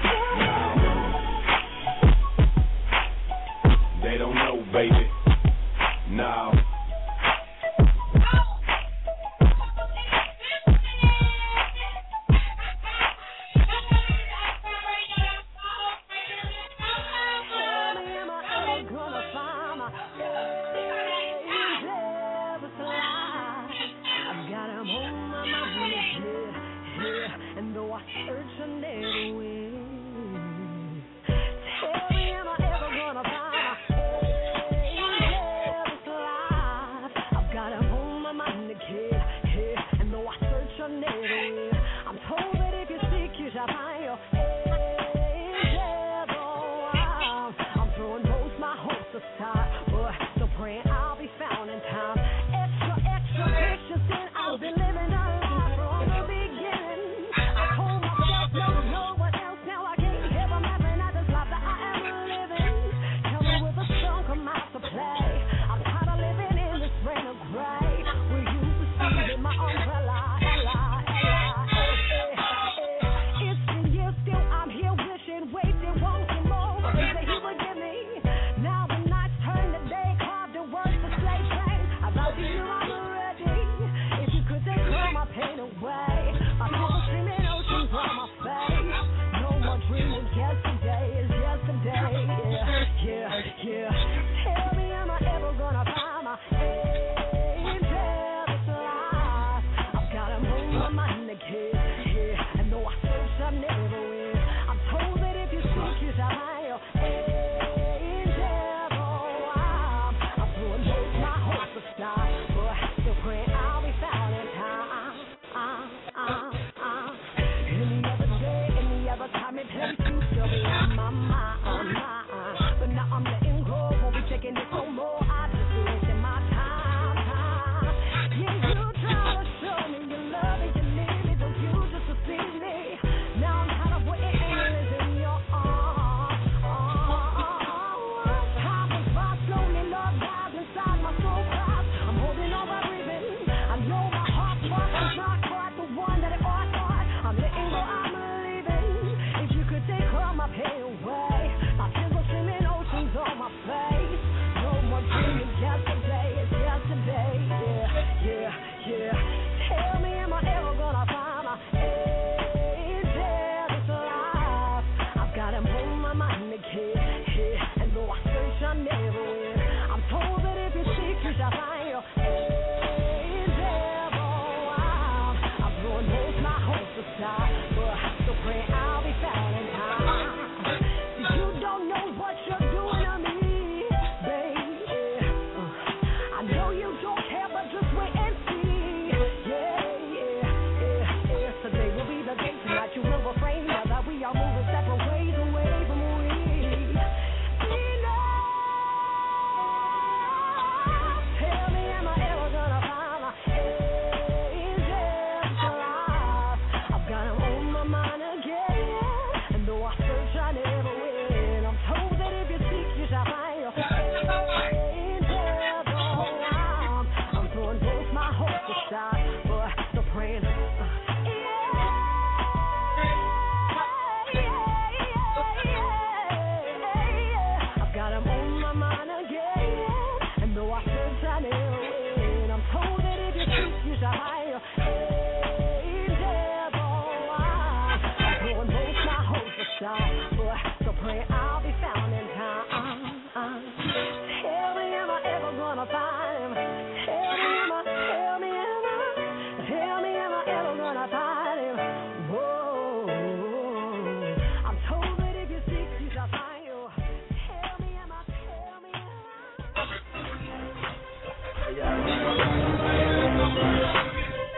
They don't know, baby. No. I've got 'em on my mind, yeah, and though I search I never will. Tell me, am I ever gonna find my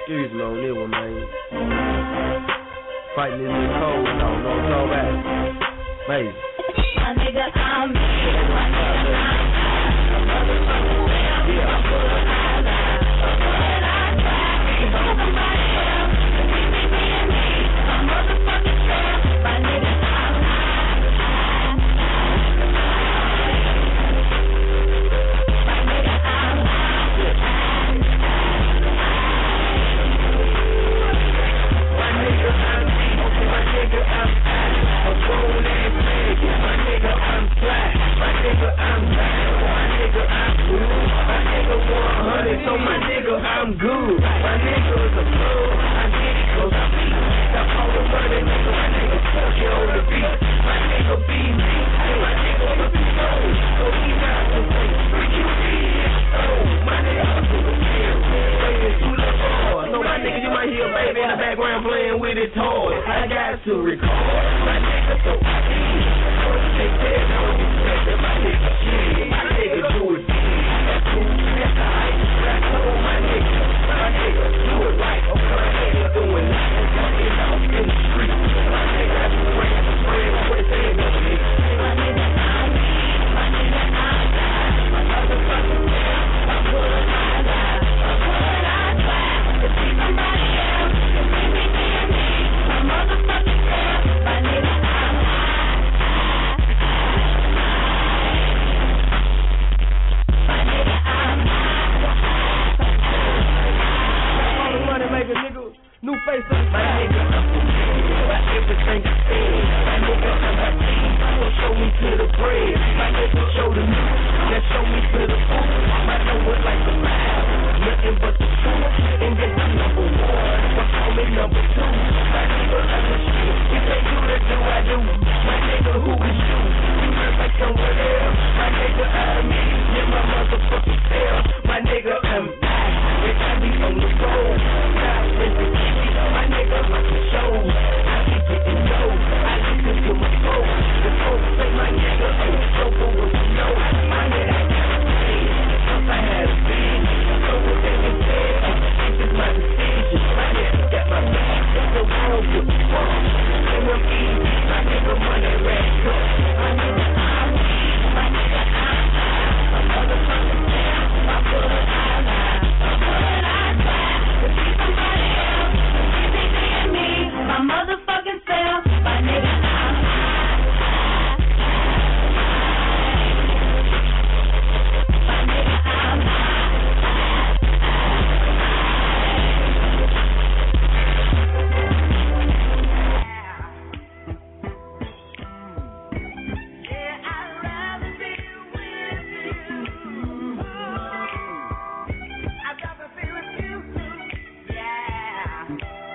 Excuse me on this one, man. Fighting this little cold, no, no, no, back. Baby. My nigga, I'm my nigga, I'm yeah, I'm good. So my nigga, I'm good. My nigga is a pro. I get it cause I beat. Stop all the money, nigga. My nigga fuck you on the beat. My nigga beat me. My nigga is a pro. So he not the way. Freak you did. Oh, my nigga up to the field. Baby, you look hard. So my nigga, you might hear a baby in the background playing with his toys. I got to record. My nigga, so I beat. So take that, no respect to my nigga shit. My nigga do it. That's cool. That's alright. My nigga, my nigga, do it right. Okay, my nigga doing that. Fucking out in the street. My nigga, that's the way. Spread what it's in the street. My nigga, I'm me. My nigga, I'm that. My motherfucking self. I put a line out. I put a line back. To see somebody else. To see me being me. My motherfucking self. My nigga, I'm high. My nigga, I'm high. Make a nigga, new face on my nigga, my everything I said. My nigga, I'm a team. So show me to the bread. My nigga, show the news. Now show me to the food. My know it like a mile. Nothing but the truth. And this is number one. But call me number two. My nigga, I'm the shit. If they do the do, I do. My nigga, who is you? You look like someone else. My nigga, I'm me. You're my motherfucking self. My nigga, I'm back. If I be on the road. My nigga like the shows. I be getting low. I listen to my folks. The folks say my nigga ain't so good with the nose. My nigga I gotta pay. Cause I had a big. So what they can say. This is my decision. My nigga got my back. The world with the fuck. And I'm easy. My nigga money racks up. My nigga I'm me. My nigga I'm high. My motherfucking town. I put a eye out. I put a eye back. To see somebody else. My motherfucking self, my nigga, I'm high. My nigga, I'm high. Yeah, I'd rather be with you. I'd rather be with you. Yeah.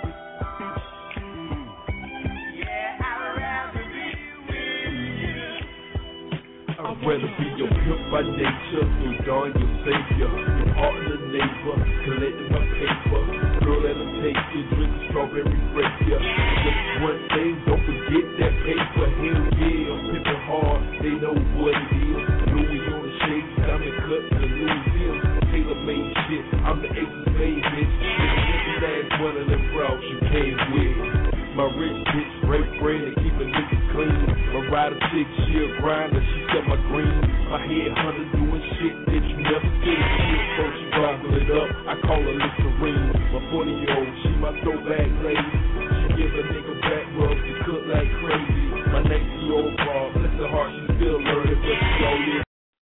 I'd rather be your pimp by nature, so darn your savior, your partner, neighbor, collecting my paper. Girl, that'll take you, drink a strawberry breaker. Just one thing, don't forget that paper. Hell yeah, I'm pimping hard, they know what it is. Louis on the shades, diamond cut to Louis Hill. Tailor-made shit, I'm the ace of made bitch. This last one of them broughts you came with. My rich bitch, break bread and keep a nigga clean. My rider chick, she a grinder, she sell my green. My head hunter doing shit